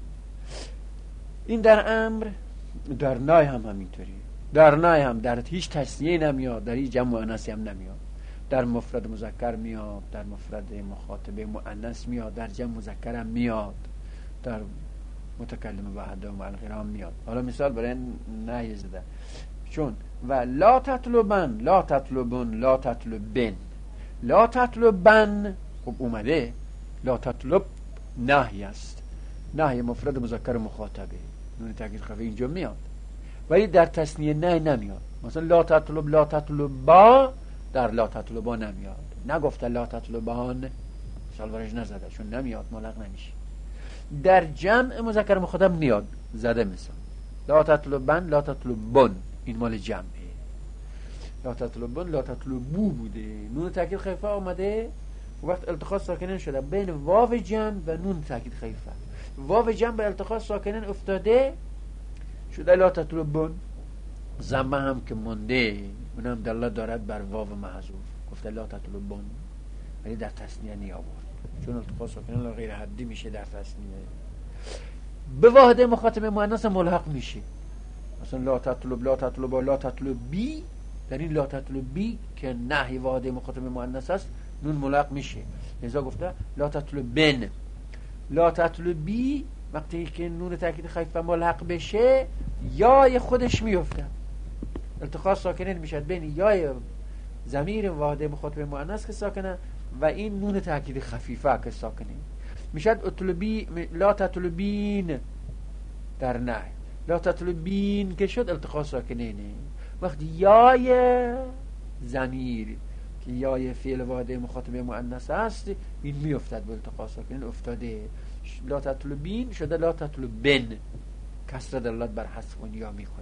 این در امر. در نای هم همینطوری. در نای هم در هیچ تثنیه نمیاد، در هیچ جمع مؤنثی هم نمیاد. در مفرد مذکر میاد، در مفرد مخاطب مؤنث میاد، در جمع مذکر هم میاد، در متکلم وحده و غیره هم میاد. حالا مثال برای نهی زده، چون و لا تطلبن، لا تطلبون، لا تطلبن، لا تطلبن خب اومده، لا تطلب نهی است، نهی مفرد مذکر مخاطبه، نون تأکید خفیفه اینجا میاد، ولی در تثنیه نهی نمیاد. مثلا لا تطلب، لا تطلبا در لا تطلبا نمیاد. نگفته لا تطلبان، شلوارش نزده چون نمیاد، ملحق نمیشه. در جمع مذکر مخاطب میاد، زده مثلا لا تطلبن، لا تطلبون، این مال جمعه. لا تطلبون، لا تطلبو بوده، نون تأکید خفیفه آمده، وقت التقاء ساکنین شده بین واو جمع و نون تأکید خفیفه. واو جمع به التقاء ساکنین افتاده شده لا تطلبون. ضمه هم که مونده اونم دلالت دارد بر واو محذوف، گفته لا تطلبون، ولی در تثنیه نیاورد چون التقاء ساکنین لا غیر حدی میشه در تثنیه. به واحده مخاطب مؤنث ملحق میشه، مثلا لا تطلب، لا تطلبا، لا تطلبی. در این لا تطلبی که نهی واحده مخاطب مؤنث است نون ملحق میشه، لذا گفته لا تطلبن. لا تطلبی وقتی که نون تأکید خفیفه ملحق بشه یای خودش میفته، التقاء ساکنین میشد بین یای ضمیر واحده مخاطب مؤنث که ساکنه و این نون تأکید خفیفه که ساکنه. میشد اطلبی لا تطلبین در نه. لا تطلبین که شد التقاء ساکنینه. وقتی یای ضمیر که یای فعل واحده مخاطب مؤنث است این میافتد به التقاء ساکنین افتاده. لا تطلبین شده لا تطلبن، کسر دلالت بر حذف اون یا میکنه.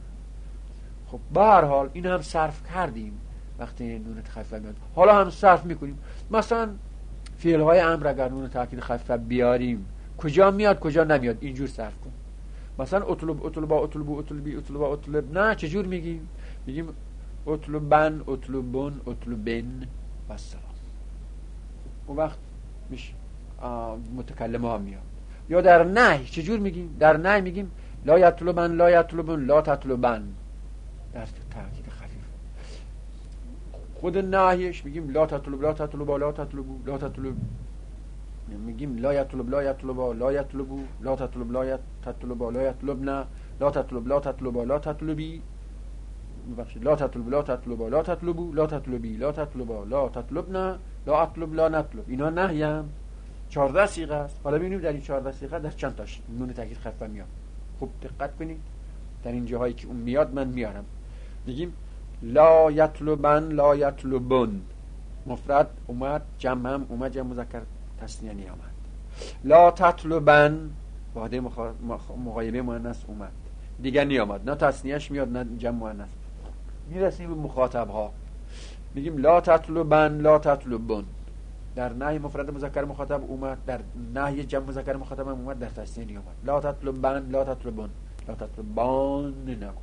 خب به هر حال این هم صرف کردیم وقتی نون خفیفه میاد. حالا هم صرف میکنیم. مثلا فعل های امر اگر نون تاکید خفیفه بیاریم کجا میاد کجا نمیاد اینجور صرف کن. مثلا اطلب اطلبا اطلبو اطلبی اطلبا اطلب نه چجور میگیم؟ میگیم اطلبن اطلبون اطلبن و سلام. اون وقت میشه متکلم ها میاد. یا در نهی چجور میگیم؟ در نهی میگیم لا یطلبن لا یطلبون لا تطلبن در تاکید خفیف. خود نهیش میگیم لا تطلب لا تطلبا لا تطلبو لا تطلب، میگیم لا یطلب لا یطلبا لا یطلبو لا تطلب لا یطلبا لا یطلبنا لا تطلب لا تطلبا لا تطلبی ببخشید لا تطلب لا تطلبا لا تطلبو لا تطلبی لا تطلبا لا تطلبنا لا اطلب لا نطلب. اینا نهیم چهارده صیغه است. حالا ببینیم در این چهارده صیغه در چند تاش نون تاکید خفیفه میاد. خوب دقت کنید در این جاهایی که اون میاد من میارم. میگیم لا یطلبن لا یطلبون مفرد اومد، جمع هم اومد، جمع مذکر تثنیه نیامد. لا تطلبن واحده مغایبه مؤنث اومد دیگه نیامد، نه تثنیهش میاد نه جمع مؤنث. میرسیم به مخاطب ها میگیم لا تطلبن لا تطلبون. در نهی مفرد مذکر مخاطب اومد، در نهی جمع مذکر مخاطب هم اومد، در تثنیه نیامد. لا تطلبن لا تطلبون لا تطلبان نگفت.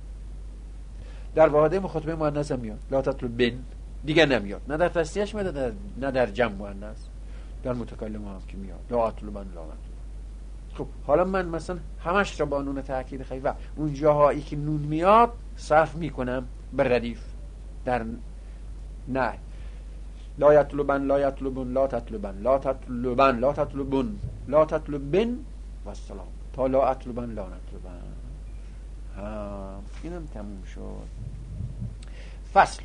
در واحده مخاطبه مؤنث هم میاد لا تطلبن دیگه نمیاد، نه در تثنیهش میاد نه در جمع مؤنث. در متکلم هم که میاد لا اطلبن لا نطلب. خب حالا من مثلا همش را با نون تاکید خفیفه اون جاهایی که نون میاد صرف میکنم بر ردیف. در نه لا یطلبن لا یطلبون لا تطلبن لا تطلبن لا تطلبون لا تطلبن و السلام تا لا اطلبن لا نطلبن. ها اینم تموم شد. فصل.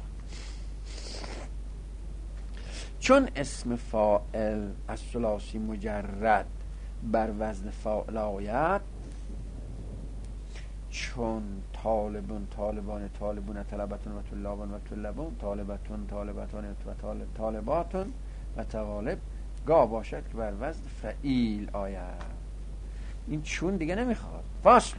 چون اسم فاعل از ثلاثی مجرد بر وزن فاعل آید، چون طالبون طالبان طالبون طلبتون و طلابون و طلبون طالبتون طالبتان و طالب طالباتون و طوالب گاه باشد که بر وزن فعیل آید. این چون دیگه نمیخواد. فصل.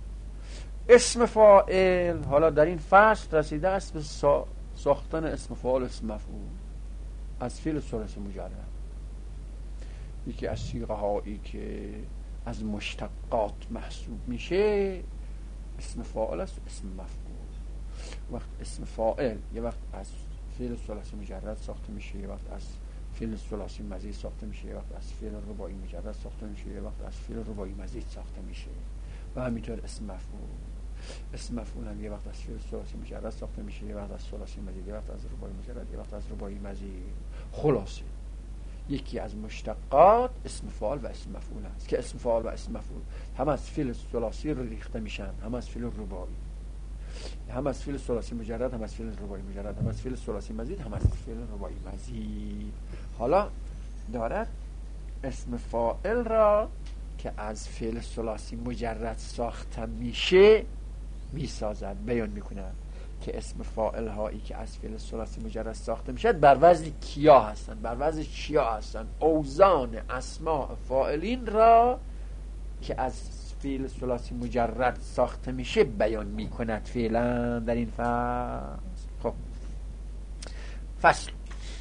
اسم فاعل حالا در این فصل رسیده است به ساختن اسم فاعل اسم مفعول از فعل ثلاثی مجرد. یکی از صیغه هایی که از مشتقات محسوب میشه اسم فاعل است، اسم مفعول. وقت اسم فاعل یه وقت از فعل ثلاثی مجرد ساخته میشه، یه وقت از فعل ثلاثی مزید ساخته میشه، یه وقت از فعل رباعی مجرد ساخته میشه، یه وقت از فعل رباعی مزید ساخته میشه و همینطور اسم مفعول. اسم مفعول هم یه وقت از فعل ثلاثی مجرد ساخته میشه، یه وقت از ثلاثی مزید، یه وقت از رباعی مجرد، یه وقت از رباعی مزید. خلاصه یکی از مشتقات اسم فاعل و اسم مفعول است که اسم فاعل و اسم مفعول هم از فعل ثلاثی ریخته میشن، هم از فعل رباعی، هم از فعل ثلاثی مجرد، هم از فعل رباعی مجرد، هم از فعل ثلاثی مزید، هم از فعل رباعی مزید. حالا دارد اسم فاعل را که از فعل ثلاثی مجرد ساخته میشه میسازد، بیان میکند که اسم فاعل هایی که از فعل ثلاثی مجرد ساخته میشد بر وزن کیا هستند، بر وزن چیا هستند. اوزان اسماء فاعلین را که از فعل ثلاثی مجرد ساخته میشه بیان میکند فعلا در این فصل. خب فصل.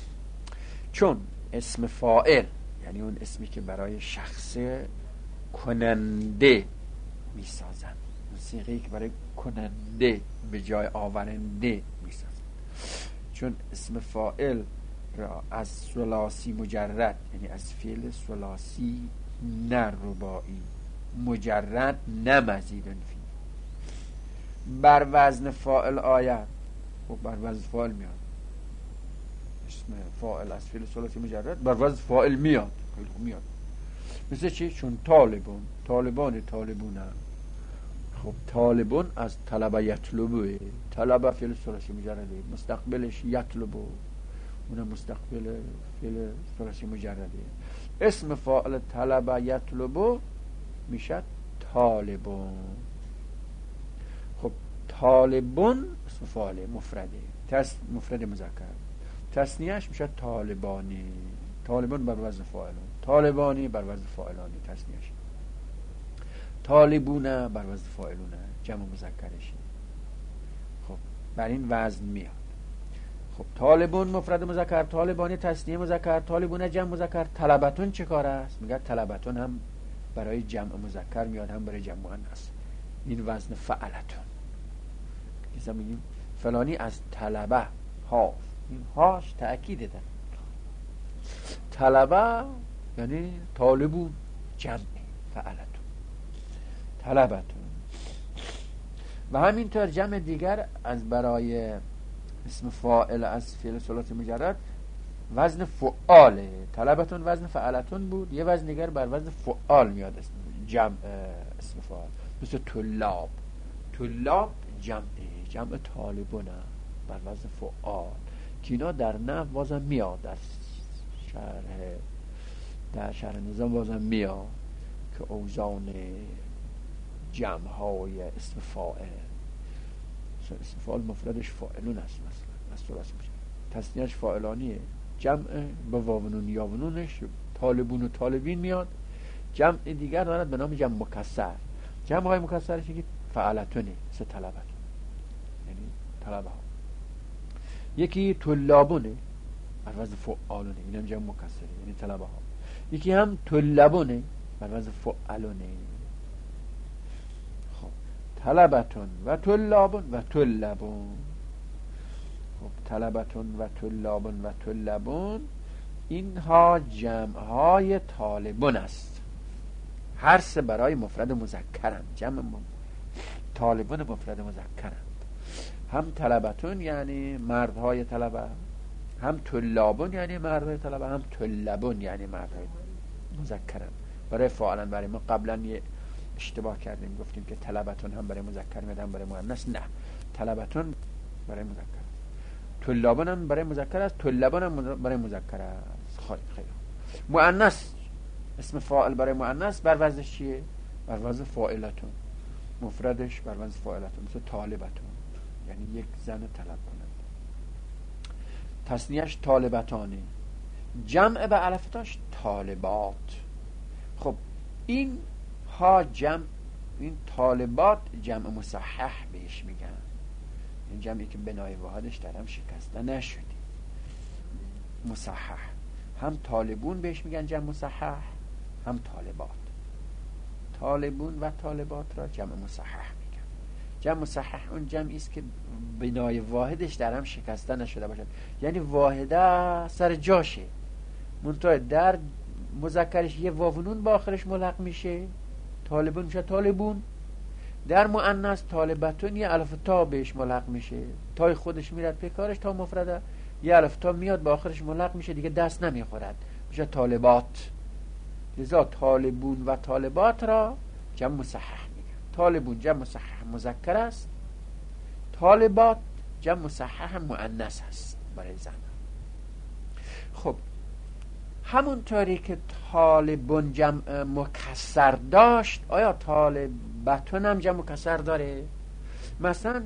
چون اسم فاعل یعنی اون اسمی که برای شخص کننده میسازن، صیغه‌ای که برای کننده به جای آورنده میسازن، چون اسم فاعل را از ثلاثی مجرد یعنی از فعل ثلاثی نه رباعی مجرد نه مزید فی بر وزن فاعل آید. خب بر وزن فاعل میاد، اسم فاعل از فعل ثلاثی مجرد بر وزن فاعل میاد. میاد مثل چی؟ چون طالبون طالبان طالبون هم. خب طالبون از طلب یطلبه، طلب فعل ثلاثی مجرده، مستقبلش یطلبه، اونم مستقبل فعل ثلاثی مجرده. اسم فاعل طلب یطلب میشه طالبون. خب طالبون اسم فاعل مفرده، تس مفرد مذکر، تثنیهش میشه طالبانی. طالبون بر وزن فاعلون، طالبانی بر وزن فاعلانی تثنیهش، طالبونه بر وزن فاعلونه جمع مذکرش. خب بر این وزن میاد. خب طالبون مفرد مذکر، طالبانی تثنیه مذکر، طالبونه جمع مذکر. طلبتون چه کار است؟ میگه طلبتون هم برای جمع مذکر میاد هم برای جمع مؤنث. این وزن فعلتون. مثلا میگیم فلانی از طلبه ها، این هاش تأکید ده. طلبه یعنی طالبون جمع فعلتون، طلبتون. و همینطور جمع دیگر از برای اسم فاعل از فعل ثلاثی مجرد وزن فعاله. طلبتون وزن فعلتون بود، یه وزن دیگر بر وزن فعال میاد اسم جمع اسم فاعل، مثل طلاب. طلاب جمع جمع طالبونه بر وزن فعال که اینا در نحو بازم میاد، در شرح در شرح نظام بازم میاد که اوزان جمع های اسم فاعل، اسم فاعل مفردش فاعلون است، مثلا از ثلاثی میشه، تثنیهش فاعلانیه، جمع با واونون یاونونش طالبون و طالبین میاد. جمع دیگر دارد به نام جمع مکسر. جمع های مکسرش که فعلتونه، مثل طلبتون یعنی طلبه ها. یکی طلابونه بر وزن فعالونه، این هم جمع مکسره یعنی طلبه ها. یکی هم طلبونه بر وزن فعلونه. خب طلبتون و طلابون و طلبون. خب طلبتون و طلابون و طلبون اینها جمع های طالبون است، هر سه برای مفرد مذکرند. جمع طالبون مفرد مذکرند، هم طلبتون یعنی مردهای طلبه، هم طلابون یعنی مردهای طلبه، هم طلبون یعنی مردهای مذکرند. برای فاعلا برای ما قبلا یه اشتباه کردیم، گفتیم که طلبتون هم برای مذکر میاد هم برای مؤنث. نه، طلبتون برای مذکر، طلابون هم برای مذکر است، طلبون هم برای مذکر است. خیلی خیلی مؤنث اسم فاعل برای مؤنث بر وزنش چیه؟ بر وزن فاعلتون، مفردش بر وزن فاعلتون، مثل طالبتون یعنی یک زن طلب کنند. تثنیهش طالبتانه، جمع به الفتاش طالبات. خب این ها جمع، این طالبات جمع مصحح بهش میگن، این جمعی که بنای واحدش در هم شکسته نشده، مصحح. هم طالبون بهش میگن جمع مصحح، هم طالبات. طالبون و طالبات را جمع مصحح میگن. جمع مصحح اون جمعی است که بنای واحدش در هم شکسته نشده باشد، یعنی واحده سر جاشه، منتها در مذکرش یه واونون با آخرش ملحق میشه، طالبون میشه طالبون. در مؤنث طالبتون یه الف تا بهش ملحق میشه، تای خودش میرد پیکارش، تا مفرده یه الف تا میاد با آخرش ملحق میشه، دیگه دست نمیخورد، میشه طالبات. لذا طالبون و طالبات را جمع مصحح میگن. طالبون جمع مصحح مذکر است، طالبات جمع مصحح مؤنث است برای زن. خب همونطوری که طالبون جمع مکسر داشت، آیا طالبتون هم جمع مکسر داره؟ مثلا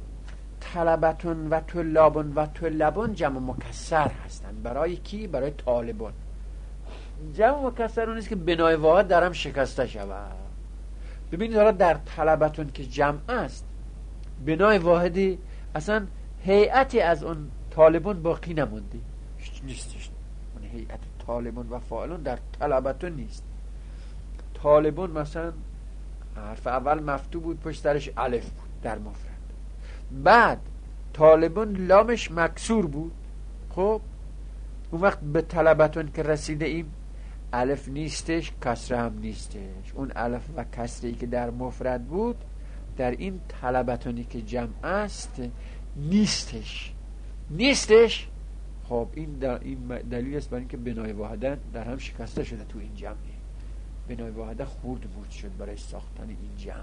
طلبتون و طلابون و طلبون جمع مکسر هستن. برای کی؟ برای طالبون. جمع مکسر اون است که بنای واحد درم شکسته شود. ببینید حالا در طلبتون که جمع است، بنای واحدی اصلا هیئتی از اون طالبون باقی نمونده، نیستش. اون هیئت طالبون و فاعلون در طلبتون نیست. طالبون مثلا حرف اول مفتوح بود، پشت سرش الف بود در مفرد، بعد طالبون لامش مکسور بود. خب اون وقت به طلبتون که رسیده ایم، الف نیستش، کسره هم نیستش. اون الف و کسره ای که در مفرد بود در این طلبتونی که جمع است نیستش نیستش خب این این دلیل است برای اینکه بنای واحده در هم شکسته شده. تو این جمع بنای واحده خورد بود شد برای ساختن این جمع.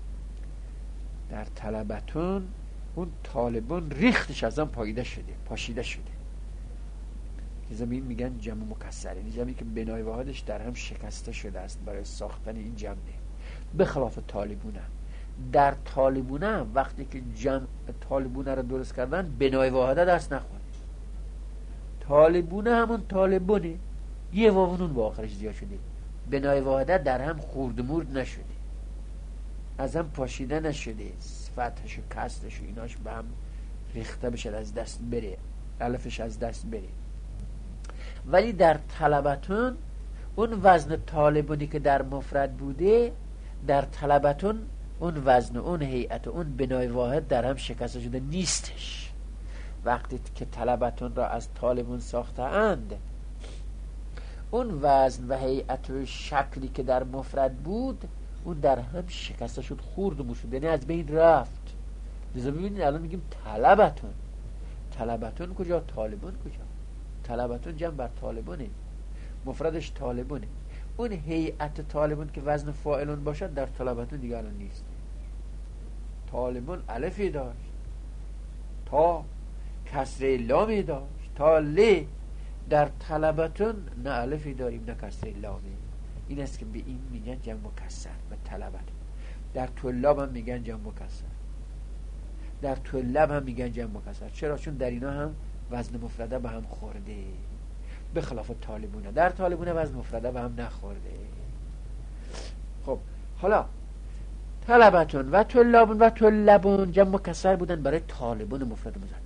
در طلبتون اون طالبون ریختش از هم پاییده شده، پاشیده شده. زمین میگن جمع مکسر، یعنی جمعی که بنای واحدش در هم شکسته شده است برای ساختن این جمعه. به خلاف طالبونه، در طالبونه وقتی که جمع طالبونه رو درست کردن بنای واحده دست نخوره. طالبونه همون طالبونه، یه واونون با آخرش زیاد شده، بنای واحده در هم خورد مورد نشده، از هم پاشیده نشده، فتحش و کسرش و ایناش به هم ریخته بشه، از دست بره، الفش از دست بره. ولی در طلبتون اون وزن طالبونی که در مفرد بوده، در طلبتون اون وزن، اون هیئت، اون بنای واحد در هم شکسته شده نیستش. وقتی که طلبتون را از طالبون ساخته اند، اون وزن و هیئت و شکلی که در مفرد بود اون در هم شکسته شد، خورد مو شد، یعنی از بین رفت. لذا ببینید الان میگیم طلبتون. طلبتون کجا؟ طالبون کجا؟ طلبتون جمع بر طالبونه، مفردش طالبونه. اون هیئت طالبون که وزن فاعلون باشد در طلبتون دیگه الان نیست. طالبون الفی داشت، تا کسره لامی داشت، تا لی. در طلبتون نه الفی داریم نه کسره لامی. این است که به این میگن جمع مکسر به طلبتون. در طلاب هم میگن جمع مکسر، در طلاب هم میگن جمع مکسر. چرا؟ چون در اینا هم وزن مفرده به هم خورده، به خلاف طالبونه. در طالبونه وزن مفرده به هم نخورده. خب حالا طلبتون و طلابون و طلبون جمع مکسر بودن برای طالبون مفرد مذکر.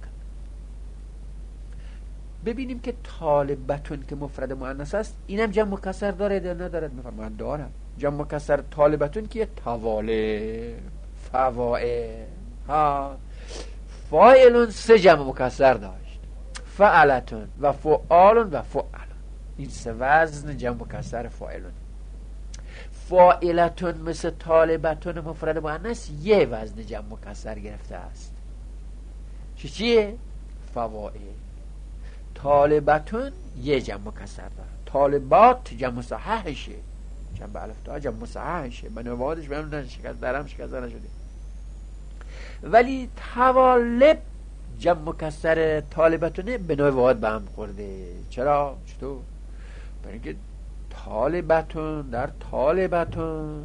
ببینیم که طالبتون که مفرد مؤنث است اینم جمع مکسر داره یا ندارد؟ میفرمایند داره. جمع مکسر طالبتون که توالب، فوائل، ها فاعلون سه جمع مکسر داشت، فعلتون و فعالون و فعلون. این سه وزن جمع مکسر فاعلون. فاعلتون مثل طالبتون مفرد مؤنث یه وزن جمع مکسر گرفته است. چی چیه؟ فوائل. طالبتون یه جمع مکسر داره، طالبات جمع صحیحشه، جمع الف تا جمع صحیحشه، بنوادش به هم شکست درم شکست نشده. ولی توالب جمع مکسر طالبتونه بنای واحد به هم خورده. چرا؟ چطور؟ برای اینکه طالبتون در طالبتون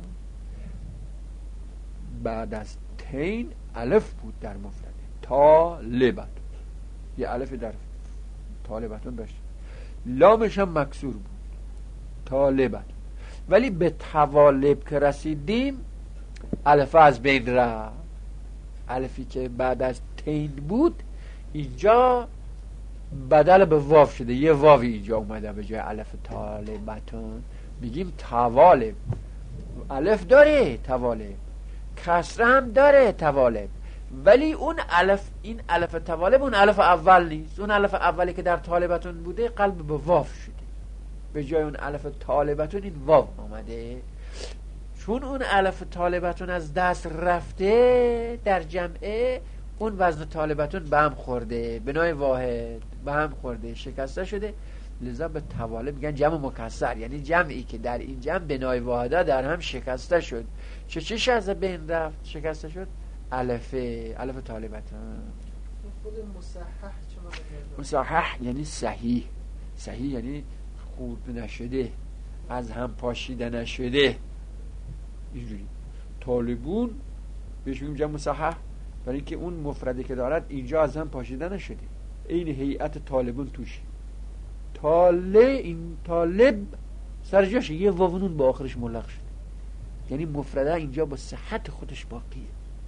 بعد از تین الف بود در مفرده. طالبتون یه الف در طالبتون داشت، لامش هم مکسور بود، طالبتون. ولی به توالب که رسیدیم الف از بین رفت. الفی که بعد از تین بود اینجا بدل به واو شده، یه واوی اینجا اومده به جای الف طالبتون. میگیم توالب. الف داره توالب، کسره هم داره توالب، ولی اون الف، این الف توالب اون الف اول نیست. اون الف اولی که در طالبتون بوده قلب به واو شده، به جای اون الف طالبتون این واو اومده. چون اون الف طالبتون از دست رفته در جمعه، اون وزن طالبتون به هم خورده، بنای واحد به هم خورده، شکسته شده. لذا به توالب میگن جمع مکسر، یعنی جمعی که در این جمع بنای واحده در هم شکسته شد. چه چیش از بین رفت شکسته شد؟ الف الف طالبتون. خود مصحح چه مصحح یعنی صحیح. صحیح یعنی خورد نشده، از هم پاشیده نشده. اینجوری طالبون بهش میگیم جمع مصحح، برای اینکه اون مفردی که دارد اینجا از هم پاشیده نشده. این هیئت طالبون توش. طالب، این طالب سر جاشه، یه واونون با آخرش ملغ شده، یعنی مفرده اینجا با صحت خودش باقیه.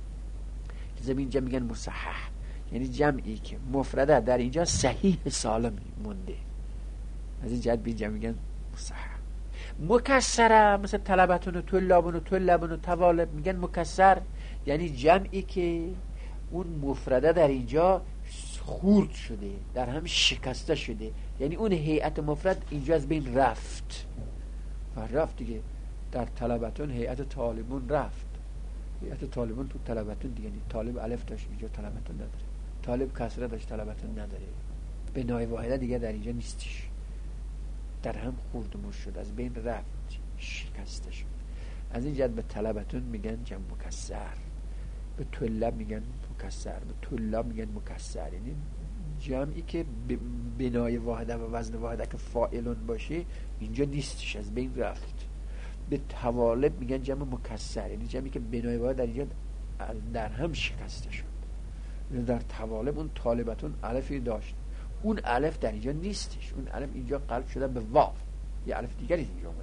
زمین اینجا میگن مصحح، یعنی جمعی که مفرده در اینجا صحیح سالم مونده. از این جهت به اینجا میگن مصحح. مکسره مثل طلبتون و طلابون و طلبون و توالب میگن مکسر، یعنی جمعی که اون مفرده در اینجا خورد شده، در هم شکسته شده، یعنی اون هیئت مفرد اینجا از بین رفت و رفت دیگه. در طلبتون هیئت طالبون رفت، هیئت طالبون تو طلبتون دیگه نیست. طالب الف داشت اینجا طلبتون نداره، طالب کسره داشت طلبتون نداره، به نای واحده دیگه در اینجا نیستش، در هم خورد مر شد، از بین رفت، شکسته شد. از این جهت به طلبتون میگن جمع مکسر، به طلاب میگن مکسر، به طلاب میگن مکسر، یعنی جمعی که بنای واحده و وزن واحده که فاعلون باشه اینجا نیستش، از بین رفت. به توالب میگن جمع مکسر، یعنی جمعی که بنای واحد در اینجا در هم شکسته شد. در توالب اون طالبتون الفی داشت، اون الف در اینجا نیستش، اون الف اینجا قلب شده به واو، یه الف دیگری اینجا اومده.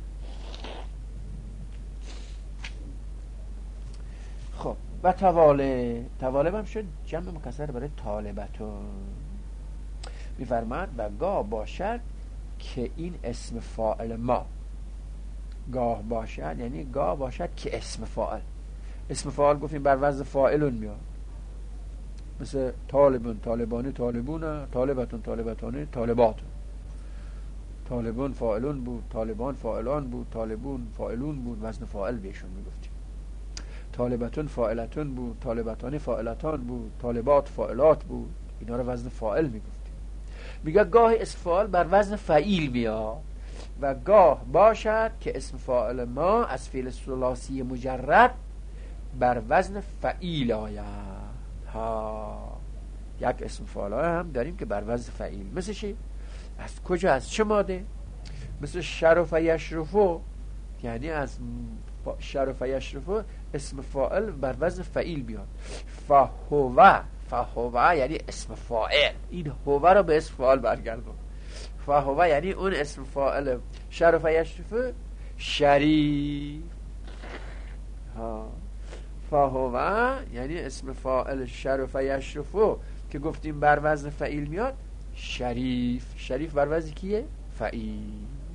خب و توالب، توالب هم شد جمع مکسر برای طالبتون. میفرماد و گاه باشد که این اسم فاعل ما، گاه باشد یعنی گاه باشد که اسم فاعل، اسم فاعل گفتیم بر وزن فاعلون میاد، مثل طالبون طالبانه طالبونه، طالبتون طالبتانه طالباتون. طالبون فاعلون بود، طالبان فاعلان بود، طالبون فاعلون بود، وزن فاعل بهشون میگفتیم. طالبتون فاعلتون بود، طالبتانه فاعلتان بود، طالبات فاعلات بود، اینا رو وزن فاعل میگفتیم. میگه گاه اسم فاعل بر وزن فعیل میاد و گاه باشد که اسم فاعل ما از فعل ثلاثی مجرد بر وزن فعیل آید. ها یک اسم فاعل هم داریم که بر وزن فعیل، مثل چی؟ از کجا؟ از چه ماده؟ مثل شرف یشرفو، یعنی از شرف یشرفو اسم فاعل بر وزن فعیل بیاد. فهو، فهو یعنی اسم فاعل، این هو رو به اسم فاعل برگردون. فهو یعنی اون اسم فاعل شرف یشرفو شریف. ها فهو یعنی اسم فاعل شرف یشرفو که گفتیم بر وزن فعیل میاد شریف. شریف بر وزن کیه؟ فعیل.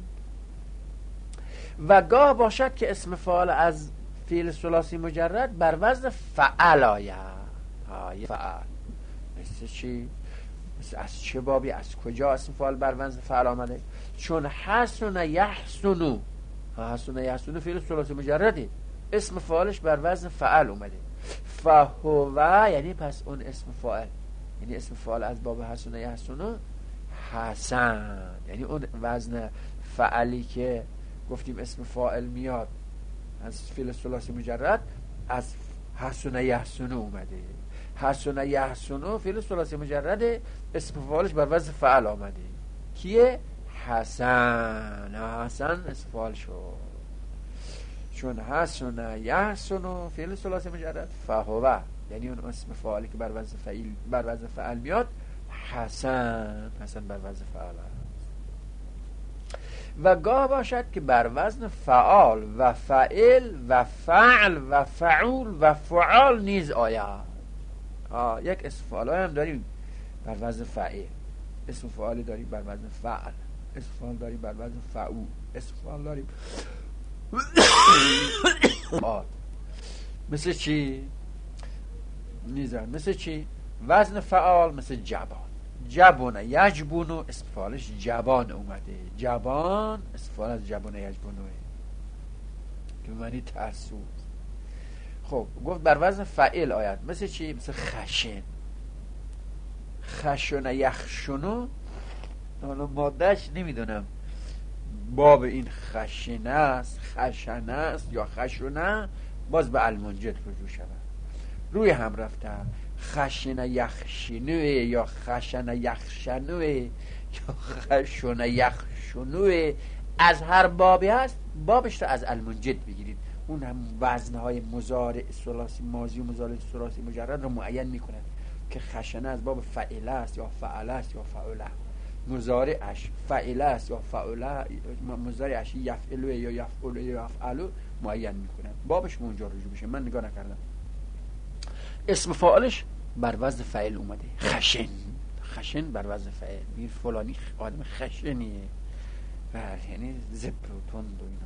و گاه باشد که اسم فاعل از فعل ثلاثی مجرد بر وزن فعل آید. ها فعل مثل چی؟ مثل از چه بابی؟ از کجا اسم فاعل بر وزن فعل آمده؟ چون حسن یحسنو، حسن یحسنو فعل ثلاثی مجرده، اسم فاعلش بر وزن فعل اومده. فهو یعنی پس اون اسم فاعل، یعنی اسم فاعل از باب حسن یحسنو حسن، یعنی اون وزن فعلی که گفتیم اسم فاعل میاد از فعل ثلاثی مجرد از حسن یحسنو اومده. حسن یحسنو فعل ثلاثی مجرد، اسم فاعلش بر وزن فعل آمده. کیه؟ حسن. حسن اسم فاعل شد. چون حسن یحسنو فعل ثلاثی مجرد فهو یعنی اون اسم فاعلی که بر وزن فعل بر وزن فعل میاد حسن، حسن بر وزن فعل است. و گاه باشد که بر وزن فعال و فعل و فعل و فعول و فعال نیز آید. آه یک اسم فعال هم داریم بر وزن فعل، اسم فعالی داریم بر وزن فعل، اسم فعال داریم بر وزن فعول، اسم فعال داریم آه. مثل چی؟ نیزن مثل چی؟ وزن فعال مثل جبان، جبانه یجبونو اسم فعالش جبان اومده. جبان اسم فعال از جبانه یجبونوه که معنی ترسوز. خب گفت بر وزن فعل آید. مثل چی؟ مثل خشن، خشن یخشنو. حالا مادهش نمیدونم باب این خشنه است، خشنه است یا خشنه، باز به المنجد رجوع شود. روی هم رفته خشنه یخشنوه یا خشنه یخشنوه یا خشنه یخشنوه، از هر بابی هست بابش رو از المنجد بگیرید. اون هم وزنهای مضارع ثلاثی ماضی و مضارع ثلاثی مجرد رو معین میکنه که خشنه از باب فعله است یا فعله است یا فعله، مضارعش فعله است یا فعله، مضارعش یفعلو یا یفعلو یا یفعلو معین میکنه. بابش اونجا رجوع بشه. من نگاه نکردم. اسم فاعلش بر وزن فعل اومده. خشن، خشن بر وزن فعل. میر فلانی آدم خشنیه، بله یعنی زبر و تند و اینا.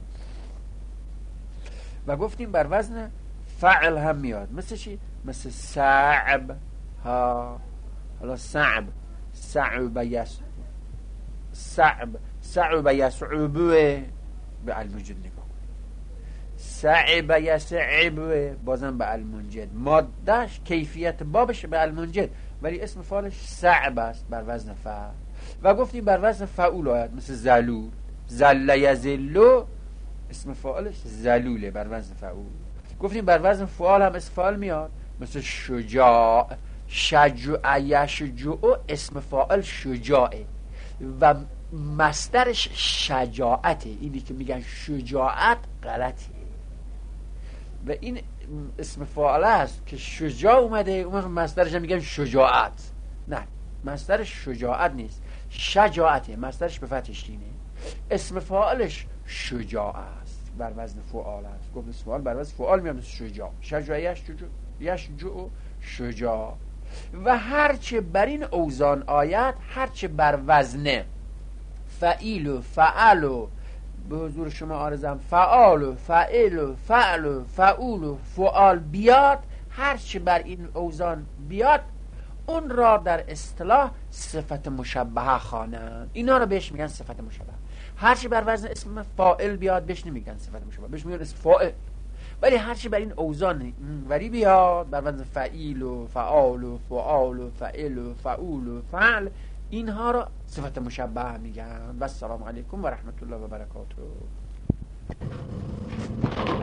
و گفتیم بر وزن فعل هم میاد. مثل چی؟ مثل صعب. ها حالا صعب، صعب یس صعب صعب یصعبه به المنجد نگاه. صعب یصعبه بازم به المنجد. مادهش کیفیت بابش به المنجد ولی اسم فاعلش صعب است بر وزن فعل. و گفتیم بر وزن فعول آید. مثل زلول، زل یزلو اسم فاعلش زلوله بر وزن فعول. گفتیم بر وزن فعال هم اسم فاعل میاد. مثل شجاع، شجع یشجع اسم فاعل شجاعه و مصدرش شجاعته. اینی که میگن شجاعت غلطه و این اسم فاعل است که شجاع اومده، اون مصدرش هم میگن شجاعت. نه، مصدرش شجاعت نیست، شجاعته. مصدرش به فتح شینه، اسم فاعلش شجاع است، بر وزن فعال است. گفت اسم فاعل بر وزن فعال میاد شجاع. شجاع یشجع یشجع شجاع. و هرچه بر این اوزان آید، هرچه بر وزن فعیل و فعل و به حضور شما عارضم فعال و فعل و فعل و فعول و فعال بیاد، هرچه بر این اوزان بیاد اون را در اصطلاح صفت مشبهه خوانند. اینا رو بهش میگن صفت مشبهه. هرچی بر وزن اسم فاعل بیاد بهش نمیگن صفت مشبهه، بهش میگن اسم فاعل. ولی هرچی بر این اوزان وری بیاد، بر وزن فعیل و فعال و فعال و فعل و فعول و فعل، اینها رو صفت مشبهه میگن. و السلام علیکم و رحمت الله و برکاته.